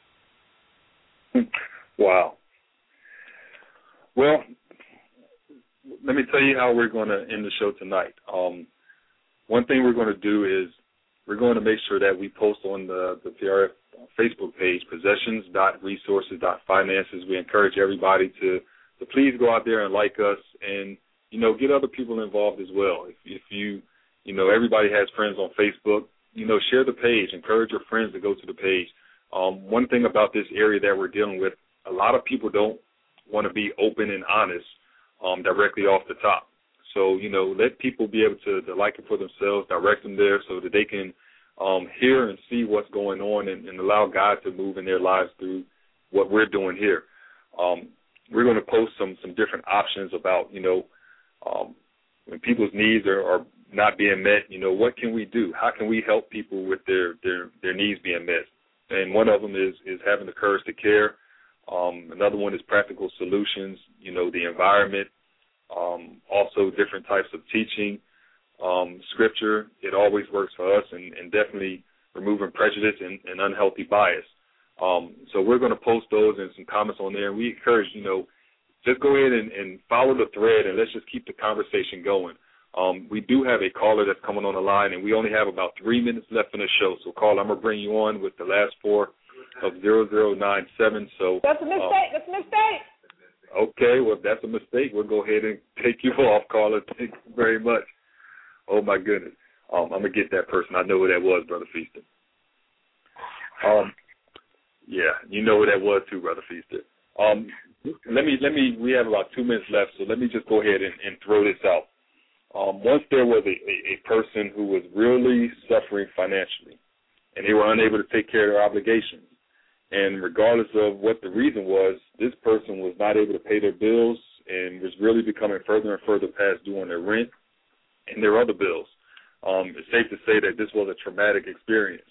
Wow. Well, let me tell you how we're going to end the show tonight. One thing we're going to do is we're going to make sure that we post on the PRF Facebook page, possessions.resources.finances. We encourage everybody to please go out there and like us and, get other people involved as well. If you everybody has friends on Facebook, share the page. Encourage your friends to go to the page. One thing about this area that we're dealing with, a lot of people don't want to be open and honest directly off the top. So, let people be able to like it for themselves, direct them there so that they can hear and see what's going on and allow God to move in their lives through what we're doing here. We're going to post some different options about, when people's needs are not being met, what can we do? How can we help people with their needs being met? And one of them is having the courage to care. Another one is practical solutions, the environment, also different types of teaching, scripture. It always works for us, and definitely removing prejudice and unhealthy bias. So we're going to post those and some comments on there. And we encourage, just go ahead and follow the thread, and let's just keep the conversation going. We do have a caller that's coming on the line, and we only have about 3 minutes left in the show. So, caller, I'm going to bring you on with the last four of 0097. So that's a mistake. That's a mistake. Okay, well, if that's a mistake, we'll go ahead and take you off, caller. Thank you very much. Oh, my goodness. I'm going to get that person. I know who that was, Brother Feaster. Yeah, you know who that was too, Brother Feaster. We have about 2 minutes left, so let me just go ahead and throw this out. Once there was a person who was really suffering financially, and they were unable to take care of their obligations. And regardless of what the reason was, this person was not able to pay their bills and was really becoming further and further past due on their rent and their other bills. It's safe to say that this was a traumatic experience.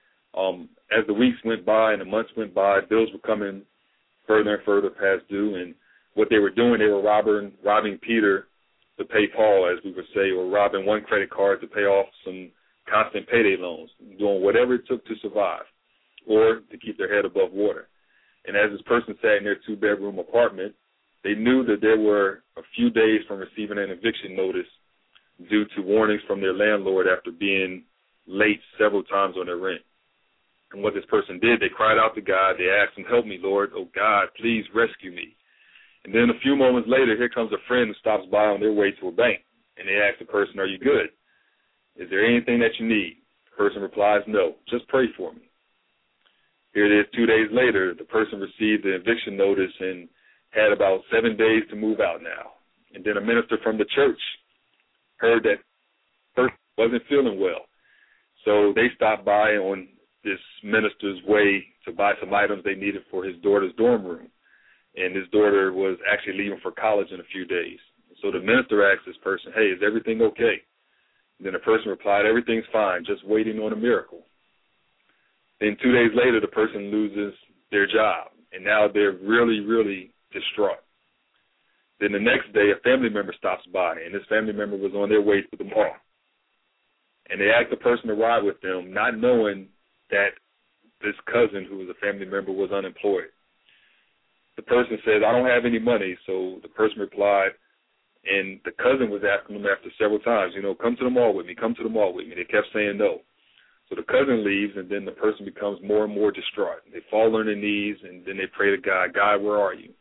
As the weeks went by and the months went by, bills were coming further and further past due, and what they were doing, they were robbing Peter to pay Paul, as we would say, or robbing one credit card to pay off some constant payday loans, doing whatever it took to survive or to keep their head above water. And as this person sat in their 2-bedroom apartment, they knew that there were a few days from receiving an eviction notice due to warnings from their landlord after being late several times on their rent. And what this person did, they cried out to God. They asked him, "Help me, Lord. Oh, God, please rescue me." And then a few moments later, here comes a friend who stops by on their way to a bank. And they ask the person, "Are you good? Is there anything that you need?" The person replies, "No, just pray for me." Here it is 2 days later, the person received the eviction notice and had about 7 days to move out now. And then a minister from the church heard that the person wasn't feeling well. So they stopped by on this minister's way to buy some items they needed for his daughter's dorm room. And his daughter was actually leaving for college in a few days. So the minister asked this person, "Hey, is everything okay?" And then the person replied, "Everything's fine, just waiting on a miracle." Then 2 days later, the person loses their job, and now they're really, really distraught. Then the next day, a family member stops by, and this family member was on their way to the mall. And they asked the person to ride with them, not knowing that this cousin, who was a family member, was unemployed. The person says, "I don't have any money." So the person replied, and the cousin was asking them after several times, "Come to the mall with me, come to the mall with me." They kept saying no. So the cousin leaves, and then the person becomes more and more distraught. They fall on their knees, and then they pray to God, "God, where are you?"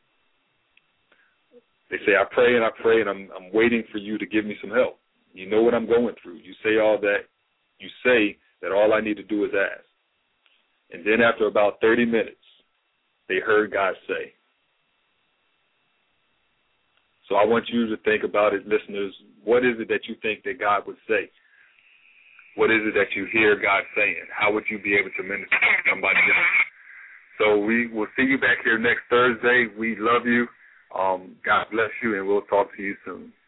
They say, I pray, and I'm waiting for you to give me some help. You know what I'm going through. You say that all I need to do is ask." And then after about 30 minutes, they heard God say. So I want you to think about it, listeners. What is it that you think that God would say? What is it that you hear God saying? How would you be able to minister to somebody else? So we will see you back here next Thursday. We love you. God bless you, and we'll talk to you soon.